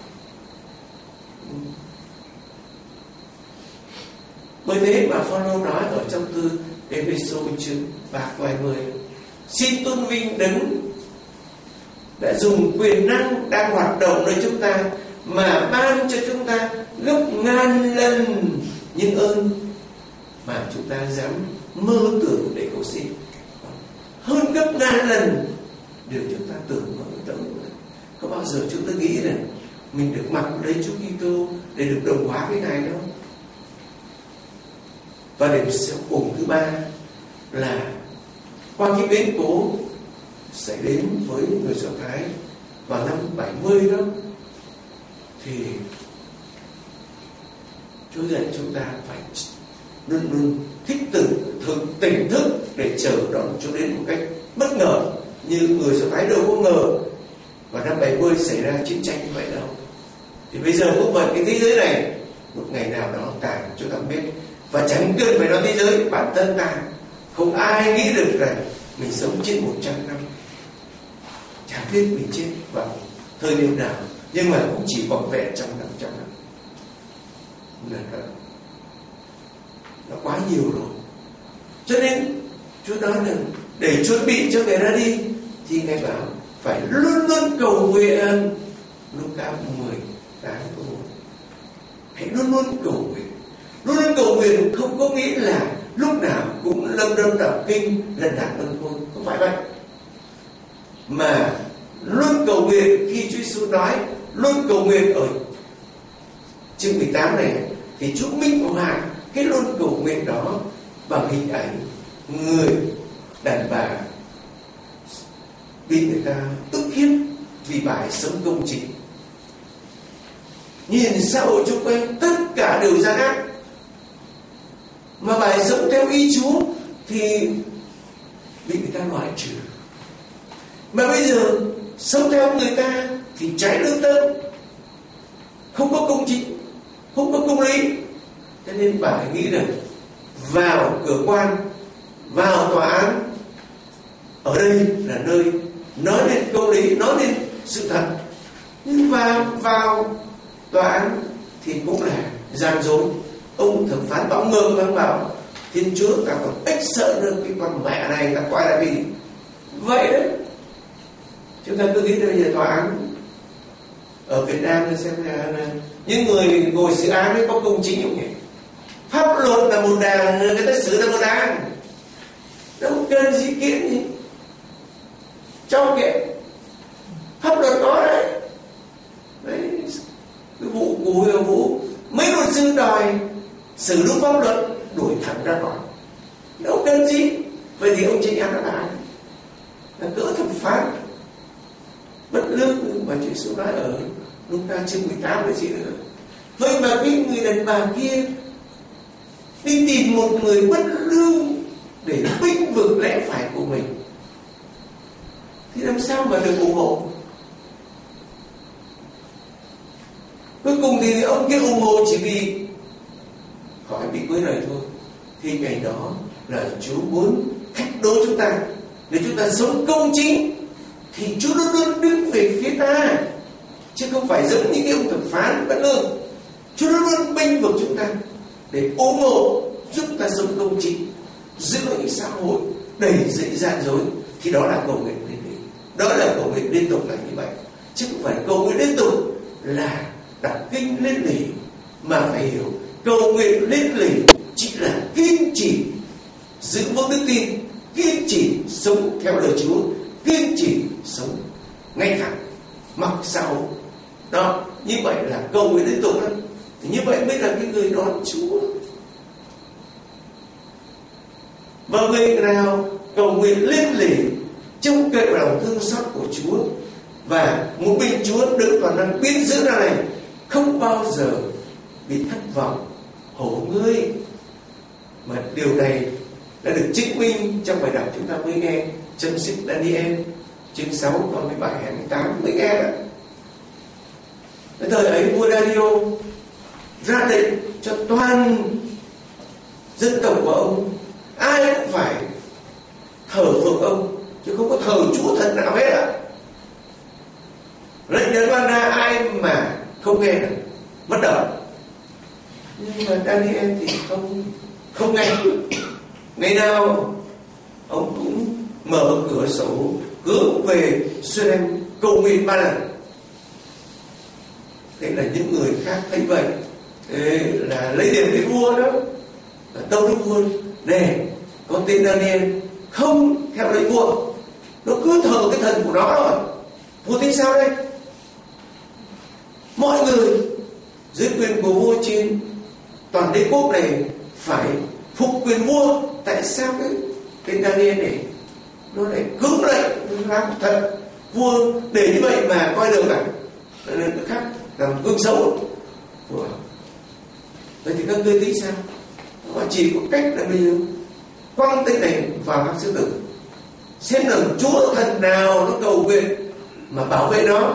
Bởi thế mà Phaolô nói ở trong thư Ê-phê-sô chương ba câu hai mươi: xin tôn vinh Đấng đã dùng quyền năng đang hoạt động nơi chúng ta mà ban cho chúng ta gấp ngàn lần những ơn mà chúng ta dám mơ tưởng để cầu xin. Hơn gấp ngàn lần điều chúng ta tưởng mơ tưởng. Có bao giờ chúng ta nghĩ là mình được mặc lấy Chúa Kitô để được đồng hóa với Ngài đâu? Và điểm cùng thứ ba là qua cái biến cố xảy đến với người Do Thái vào năm bảy mươi đó, thì Chúa dạy chúng ta phải luôn luôn thích tự thực tỉnh thức để chờ đón Chúa đến một cách bất ngờ, như người Do Thái đâu có ngờ vào năm bảy mươi xảy ra chiến tranh như vậy đâu. Thì bây giờ cũng vậy, cái thế giới này một ngày nào đó tàn chúng ta biết, và chẳng cần phải nói thế giới, bản thân ta không ai nghĩ được rằng mình sống trên một trăm năm, chẳng biết mình chết vào thời điểm nào, nhưng mà cũng chỉ vỏn vẹn trong năm trăm năm. Là nó quá nhiều rồi. Cho nên Chúa nói là để chuẩn bị cho ngày ra đi thì Ngài bảo phải luôn luôn cầu nguyện. Luca mười tám câu một. Hãy luôn luôn cầu nguyện. Luôn luôn cầu nguyện không có nghĩa là lúc nào cũng lâm đâm đọc kinh lần đạn ơn thôi, không phải vậy. Mà luôn cầu nguyện khi Chúa Giêsu nói luôn cầu nguyện ở chương mười tám này, thì Chúa minh họa cái luôn cầu nguyện đó bằng hình ảnh người đàn bà bị người ta ức hiếp vì bà ấy sống công chính. Nhìn xã hội chung quanh tất cả đều gian ác, mà bà ấy sống theo ý Chúa thì bị người ta loại trừ. Mà bây giờ sống theo người ta thì trái lương tâm, không có công chính, không có công lý. Cho nên bà ấy nghĩ rằng vào cửa quan, vào tòa án, ở đây là nơi nói đến công lý, nói đến sự thật. Nhưng vào vào tòa án thì cũng là gian dối. Ông thẩm phán bão ngược và bảo Thiên Chúa ta còn ếch sợ nữa, cái con mẹ này ta coi là gì vậy đấy. Chúng ta cứ nghĩ bây giờ tòa án ở Việt Nam thì xem là những người ngồi xử án ấy có công chính không nhỉ? Pháp luật là một đảng, người ta xử là một đảng, đâu cần gì kiện gì, cho kiện pháp luật có đấy. Đấy, cái vụ của Huy Vũ mấy luật sư đòi xử đúng pháp luật, đuổi thẳng ra ngoài, đâu cần gì. Vậy thì ông chính án là ai? Là cỡ thẩm phán, bất lương mà Chúa Giêsu nói ở Luca chương mười tám là gì nữa. Vậy mà cái người đàn bà kia đi tìm một người bất lương để bênh vực lẽ phải của mình, thì làm sao mà được ủng hộ? Cuối cùng thì ông kia ủng hộ chỉ vì khỏi bị quấy rầy thôi. Thì ngày đó là Chúa muốn thách đố chúng ta, để chúng ta sống công chính, thì Chúa luôn luôn đứng về phía ta, chứ không phải giống như cái ông thẩm phán bất lương. Chúa luôn luôn bênh vực chúng ta để ủng hộ, giúp ta sống công chính, giữ những xã hội đầy dẫy gian dối. Thì đó là cầu nguyện liên tục. Đó là cầu nguyện liên tục là như vậy, chứ không phải cầu nguyện liên tục là đọc kinh liên lỉ. Mà phải hiểu cầu nguyện liên lỉ chỉ là kiên trì giữ vững đức tin, kiên trì sống theo lời Chúa, kiên trì sống ngay thẳng mặc dầu. Đó, như vậy là cầu nguyện liên tục đó. Như vậy mới là cái người đón Chúa. Và người nào cầu nguyện liên lỉ trông cậy vào lòng thương xót của Chúa và một mình Chúa đứng toàn năng biến giữ ra này, không bao giờ bị thất vọng hổ ngươi. Mà điều này đã được chứng minh trong bài đọc chúng ta mới nghe trong sách Daniel chương sáu câu mười bảy hai mươi tám mới nghe đó. Cái thời ấy vua Dario ra lệnh cho toàn dân tộc của ông ai cũng phải thờ phượng ông, chứ không có thờ chúa thần nào hết ạ. Lệnh đã ban ra, ai mà không nghe được mất đầu. Nhưng mà Daniel thì không không nghe. Ngày nào ông cũng mở cửa sổ hướng về Jerusalem cầu nguyện ba lần. Thế là những người khác thấy vậy, thế là lấy điểm với vua đó, là tâu đức vua này, con tên Daniel không theo lệnh vua, nó cứ thờ cái thần của nó rồi. Vua thấy sao đây? Mọi người dưới quyền của vua trên toàn đế quốc này phải phục quyền vua. Tại sao cái tên Daniel này nó lại cứng lệnh làm thật? Vua để như vậy mà coi được à? Nên cái khác làm gương xấu. Vậy thì các ngươi nghĩ sao? Họ chỉ có cách là bây giờ quăng tên này vào hang sư tử, xem là chúa thần nào nó cầu nguyện mà bảo vệ nó.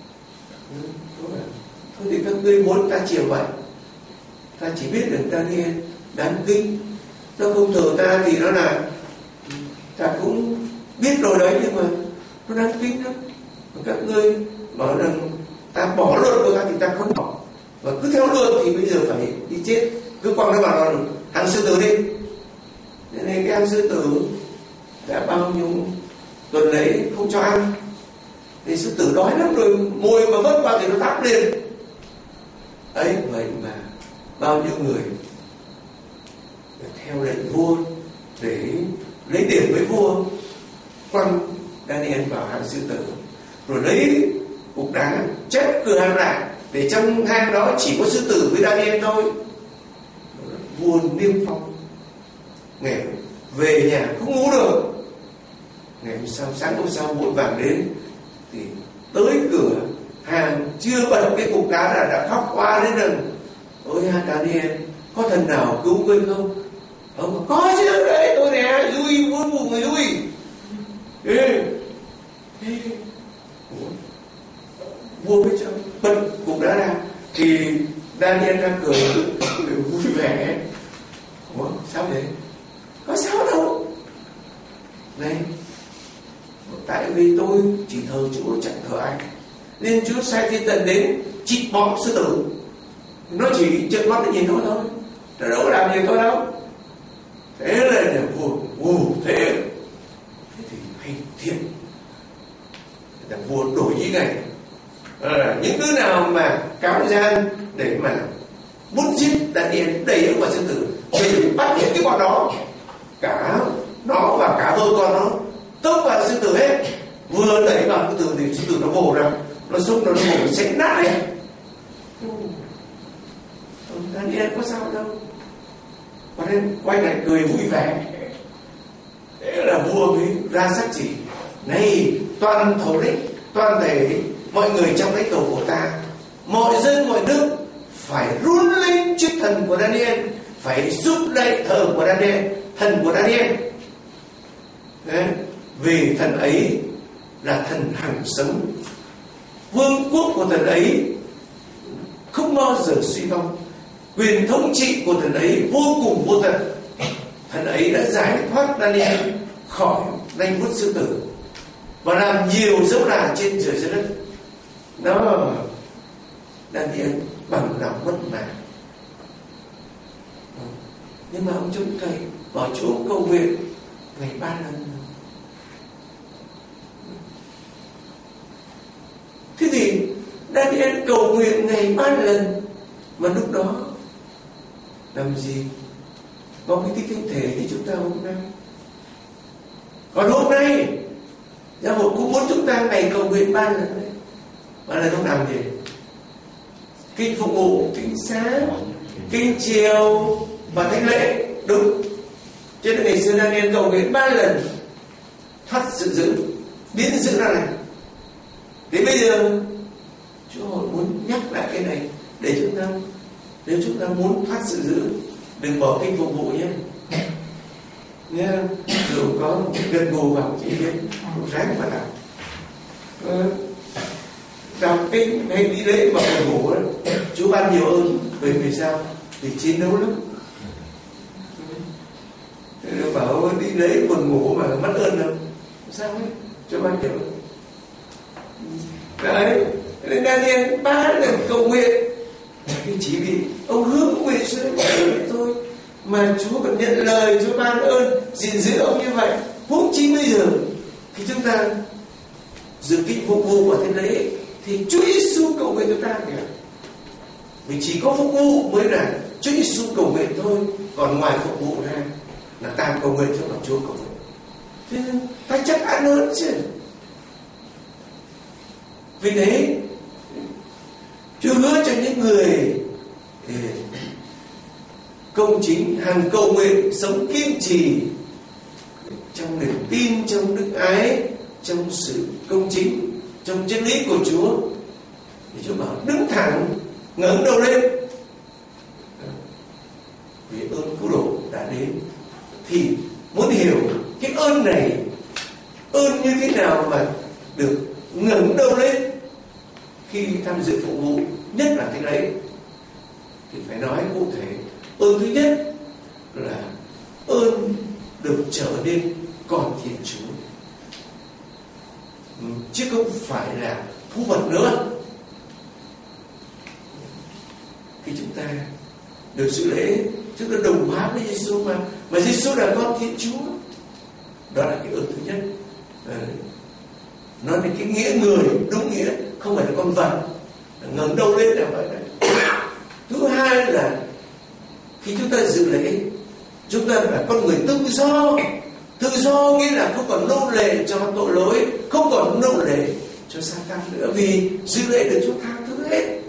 Thôi thì các ngươi muốn ta chiều vậy, ta chỉ biết được Daniel đáng kinh, nó không thờ ta thì nó là ta cũng biết rồi đấy, nhưng mà nó đáng kinh lắm. Các ngươi bảo rằng ta bỏ luật của ta thì ta không bỏ, và cứ theo luật thì bây giờ phải đi chết, cứ quăng nó vào hang sư tử đi. Nên cái hang sư tử đã bao nhiêu tuần lễ không cho ăn, thì sư tử đói lắm rồi, mồi mà vất vào thì nó tắp liền ấy. Vậy mà bao nhiêu người theo lệnh vua để lấy điểm với vua, quăng Daniel vào hang sư tử, rồi lấy cục đá chất cửa hang lại, để trong hang đó chỉ có sư tử với Daniel thôi. Vua niêm phong, ngày về nhà không ngủ được. Ngày hôm sau, sáng hôm sau vội vàng đến, thì tới cửa hàng chưa bật cái cục đá là đã khóc qua đến rừng. Ôi Daniel, có thần nào cứu ngươi không? Ông có chứ, đấy tôi nè, lui muốn buộc người lui. Ê, ê. Vua mới cho bật cục đá ra, thì Daniel đang cười vui vẻ. Ủa sao vậy? Có sao đâu. Này, tại vì tôi chỉ thờ Chúa chẳng thờ ai, nên Chúa sai thiên thần đến chích bom sư tử. Nó chỉ trợn mắt để nhìn nó thôi, nó đâu có làm gì tôi đâu. Thế là vua vua thế thế thì hay thiệt. Là vua đổi ý này, à, những đứa nào mà cáo gian để mà muốn giết Daniel đẩy ông vào sư tử, mình bắt hết cái bọn đó, cả nó và cả vợ con nó tốc vào sư tử hết. Vừa đẩy vào sư tử thì sư tử nó vồ ra, nó xúc nó vồ sẽ nát này. Daniel có sao đâu, và nên quay lại cười vui vẻ. Thế là vua mới ra sắc chỉ: này toàn thủ lĩnh, toàn thể mọi người trong lãnh thổ của ta, mọi dân mọi nước phải run lên trước thần của Daniel, phải giúp đẩy thờ của Daniel, thần của Daniel. Đấy, vì thần ấy là thần hằng sống, vương quốc của thần ấy không bao giờ suy vong, quyền thống trị của thần ấy vô cùng vô tận. Thần ấy đã giải thoát Daniel khỏi nanh vuốt sư tử và làm nhiều dấu lạ trên trời dưới đất. Đó, Daniel bằng lòng mất mạng. Nhưng mà ông trông cậy vào chỗ cầu nguyện ngày ba lần. Thế thì Daniel cầu nguyện ngày ba lần, mà lúc đó làm gì có cái tích thánh thể như chúng ta hôm nay. Còn hôm nay Giáo hội cũng muốn chúng ta ngày cầu nguyện ba lần đấy. Ba lần không làm gì? Kinh phục vụ, kinh sáng, kinh chiều và thánh lễ, đúng. Cho nên ngày xưa Daniel cầu nguyện ba lần thoát sự dữ, biến dữ ra này. Thế bây giờ Chúa hội muốn nhắc lại cái này để chúng ta, nếu chúng ta muốn thoát sự dữ, đừng bỏ kinh phục vụ nhé. Nhé, dù có gần gù vào chỉ biết cũng ráng mà làm. Ờ, đọc kinh hay đi lễ mà buồn ngủ đó, Chúa ban nhiều ơn. Bởi vì sao? Vì chiến đấu lắm. Bảo đi lễ buồn ngủ mà mất ơn đâu, sao ấy? Chúa ban nhiều ơn. Đấy, nên Daniel ba lần cầu nguyện, cái chỉ vì ông hướng nguyện suốt đời thôi mà Chúa còn nhận lời, Chúa ban ơn gìn giữ ông như vậy. Huống chi bây giờ khi chúng ta dự kinh phục vụ và thánh lễ thì Chúa Giêsu cầu nguyện cho ta kìa. Vì chỉ có phục vụ mới là Chúa Giêsu cầu nguyện thôi, còn ngoài phục vụ ra là ta cầu nguyện cho bọn Chúa cầu nguyện. Thế nên ta chắc ăn hơn chứ. Vì thế Chúa hứa cho những người công chính, hàng cầu nguyện, sống kiên trì trong niềm tin, trong đức ái, trong sự công chính, trong chân lý của Chúa, thì Chúa bảo đứng thẳng, ngẩng đầu lên, vì ơn cứu độ đã đến. Thì muốn hiểu cái ơn này, ơn như thế nào mà được ngẩng đầu lên khi tham dự phục vụ, nhất là cái đấy, thì phải nói cụ thể. Ơn thứ nhất là ơn được trở nên con Thiên Chúa, chứ không phải là thú vật nữa. Khi chúng ta được dự lễ, chúng ta đồng hóa với Giêsu mà, mà Giêsu là con Thiên Chúa. Đó là cái ơn thứ nhất. Nói đến cái nghĩa người đúng nghĩa, không phải là con vật ngẩng đầu lên là vậy đấy. Thứ hai là khi chúng ta dự lễ, chúng ta là con người tự do. Tự do nghĩa là không còn nô lệ cho tội lỗi, không còn nô lệ cho Sa-tan nữa, vì dự lễ được Chúa tha thứ hết.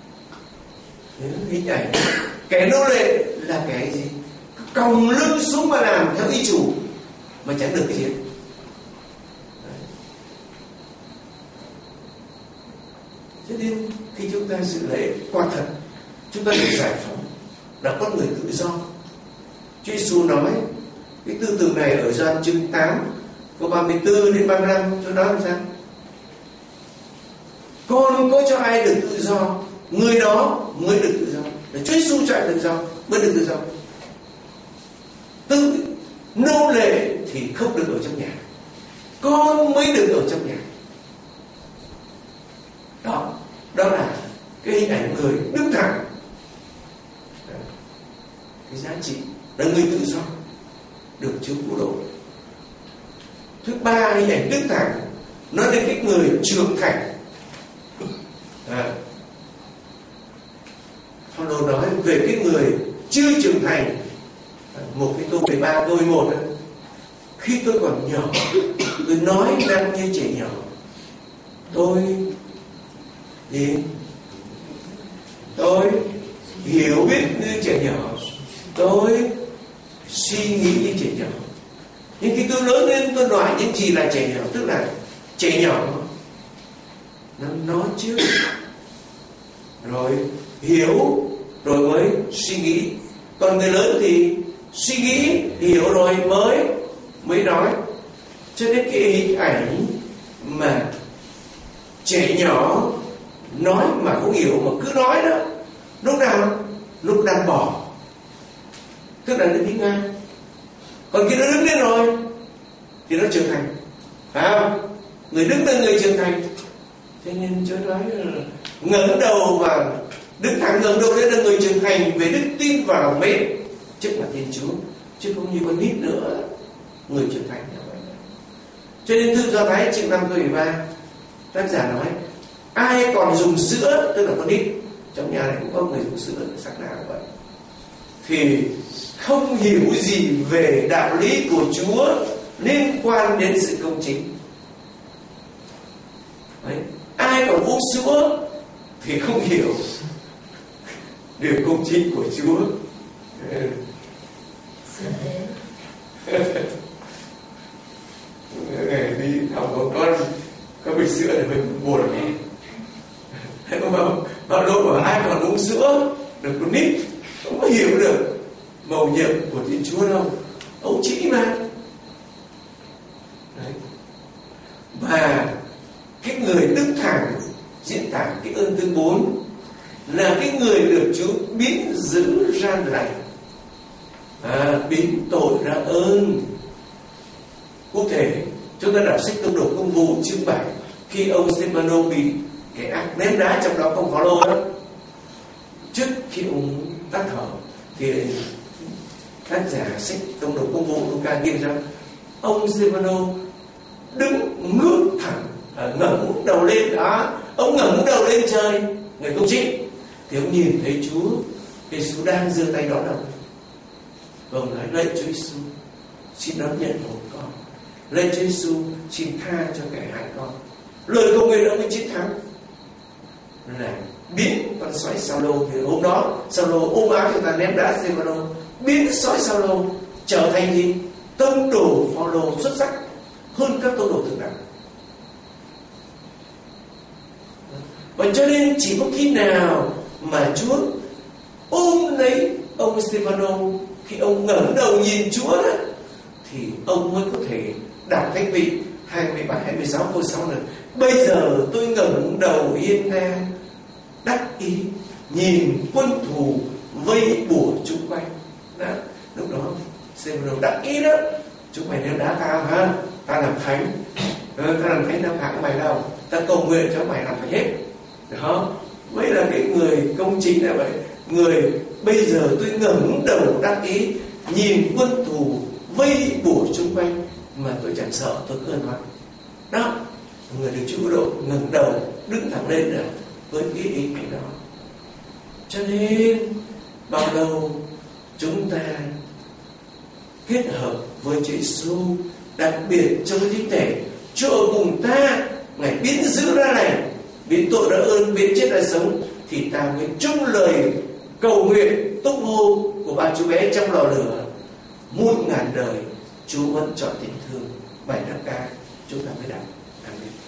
Hình ảnh kẻ nô lệ là kẻ gì? Còng lưng xuống mà làm theo ý chủ mà chẳng được cái gì. Cho nên khi chúng ta dự lễ, quả thật chúng ta được giải phóng, là con người tự do. Chúa Giêsu nói cái tư tưởng này ở Gioan chương tám câu ba mươi tư đến ba mươi lăm. Chúa nói làm sao? Con có cho ai được tự do, người đó mới được tự do. Để Chúa Giêsu cho ai tự do mới được tự do. Tự nô lệ thì không được ở trong nhà, con mới được ở trong nhà. Đó, đó là cái hình ảnh người đứng thẳng. Cái giá trị là người tự do được Chúa cứu độ. Thứ ba, hình ảnh đứng thẳng nói đến cái người trưởng thành. À, Phaolô nói về cái người chưa trưởng thành. Một cái câu mười ba câu mười một: khi tôi còn nhỏ, tôi nói năng như trẻ nhỏ, tôi gì tôi hiểu biết như trẻ nhỏ, tôi suy nghĩ như trẻ nhỏ. Nhưng khi tôi lớn lên, tôi nói những gì là trẻ nhỏ, tức là trẻ nhỏ nó nói trước, rồi hiểu, rồi mới suy nghĩ. Còn người lớn thì suy nghĩ, hiểu rồi mới mới nói. Cho nên cái hình ảnh mà trẻ nhỏ nói mà không hiểu mà cứ nói đó, lúc nào lúc đang bỏ, tức là nó đi ngang. Còn khi nó đứng lên rồi thì nó trưởng thành, phải không? Người đứng lên người trưởng thành. Cho nên Chúa nói là ngẩng đầu và đứng thẳng, ngẩng đầu lên là người trưởng thành về đức tin và lòng mến trước mặt Thiên Chúa, chứ không như con nít nữa. Người trưởng thành như vậy. Cho nên thư Do Thái chương năm câu mười ba, tác giả nói ai còn dùng sữa, tức là con nít, trong nhà này cũng có người dùng sữa, sắc nào vậy, thì không hiểu gì về đạo lý của Chúa liên quan đến sự công chính. Đấy. Ai còn uống sữa thì không hiểu điều công chính của Chúa. Đi học có con có bịch sữa thì mình buồn. Bao lâu mà ai còn uống sữa được con nít không có hiểu được mầu nhiệm của Thiên Chúa đâu. Ông chỉ mà. Đấy. Và cái người đứng thẳng diễn tả cái ơn thứ bốn là cái người được Chúa biến dữ ra lành, à, biến tội ra ơn. Cụ thể chúng ta đọc sách Tông Đồ Công vụ chương bảy, khi ông Stefano bị cái ác ném đá, trong đó không Phaolô đó, trước khi ông tắt thở thì tác giả sách Tông Đồ Công vụ Luca ghi rằng ông Stefano đứng ngước thẳng, ngẩng đầu lên đó, ông ngẩng đầu lên trời, người công chính, thì ông nhìn thấy Chúa Giêsu đang giơ tay đón ông, và ông nói: lạy Chúa Giêsu, xin đón nhận hồn con, lạy Chúa Giêsu, xin tha cho kẻ hại con. Lời cầu nguyện ông ấy chiến thắng là biến con sói Sao-lô. Thì hôm đó Sao-lô ôm áo cho ta ném đá Stefano, biến sói Sao-lô trở thành gì? Tông đồ Phaolô xuất sắc hơn các tông đồ thượng đẳng. Và cho nên chỉ có khi nào mà Chúa ôm lấy ông Stefano, khi ông ngẩng đầu nhìn Chúa đó, thì ông mới có thể đọc Thánh vị hai mươi ba, hai mươi sáu câu sáu này: bây giờ tôi ngẩng đầu yên ngang, đắc ý nhìn quân thù vây bủa chung quanh. Đó, lúc đó Stefano đắc ý đó: chúng mày ném đá tao ha, ta làm thánh, ta làm thánh, tao hạng mày đâu, ta cầu nguyện cho mày làm phải hết. Đó mới là cái người công chính là vậy. Người bây giờ tôi ngẩng đầu đắc ý nhìn quân thù vây bủa chung quanh mà tôi chẳng sợ, tôi cứ nói. Đó, người được Chúa độ ngẩng đầu đứng thẳng lên là với cái ý kiến đó. Cho nên bao lâu chúng ta kết hợp với Chúa Giêsu, đặc biệt trong cái thánh thể, Chúa ở cùng ta, Ngài biến dữ ra lành, biến tội ra ơn, biến chết ra sống, thì ta mới chung lời cầu nguyện túc hô của ba chú bé trong lò lửa. Muôn ngàn đời Chúa vẫn chọn tình thương. Bài đáp ca chúng ta mới đọc. Amen.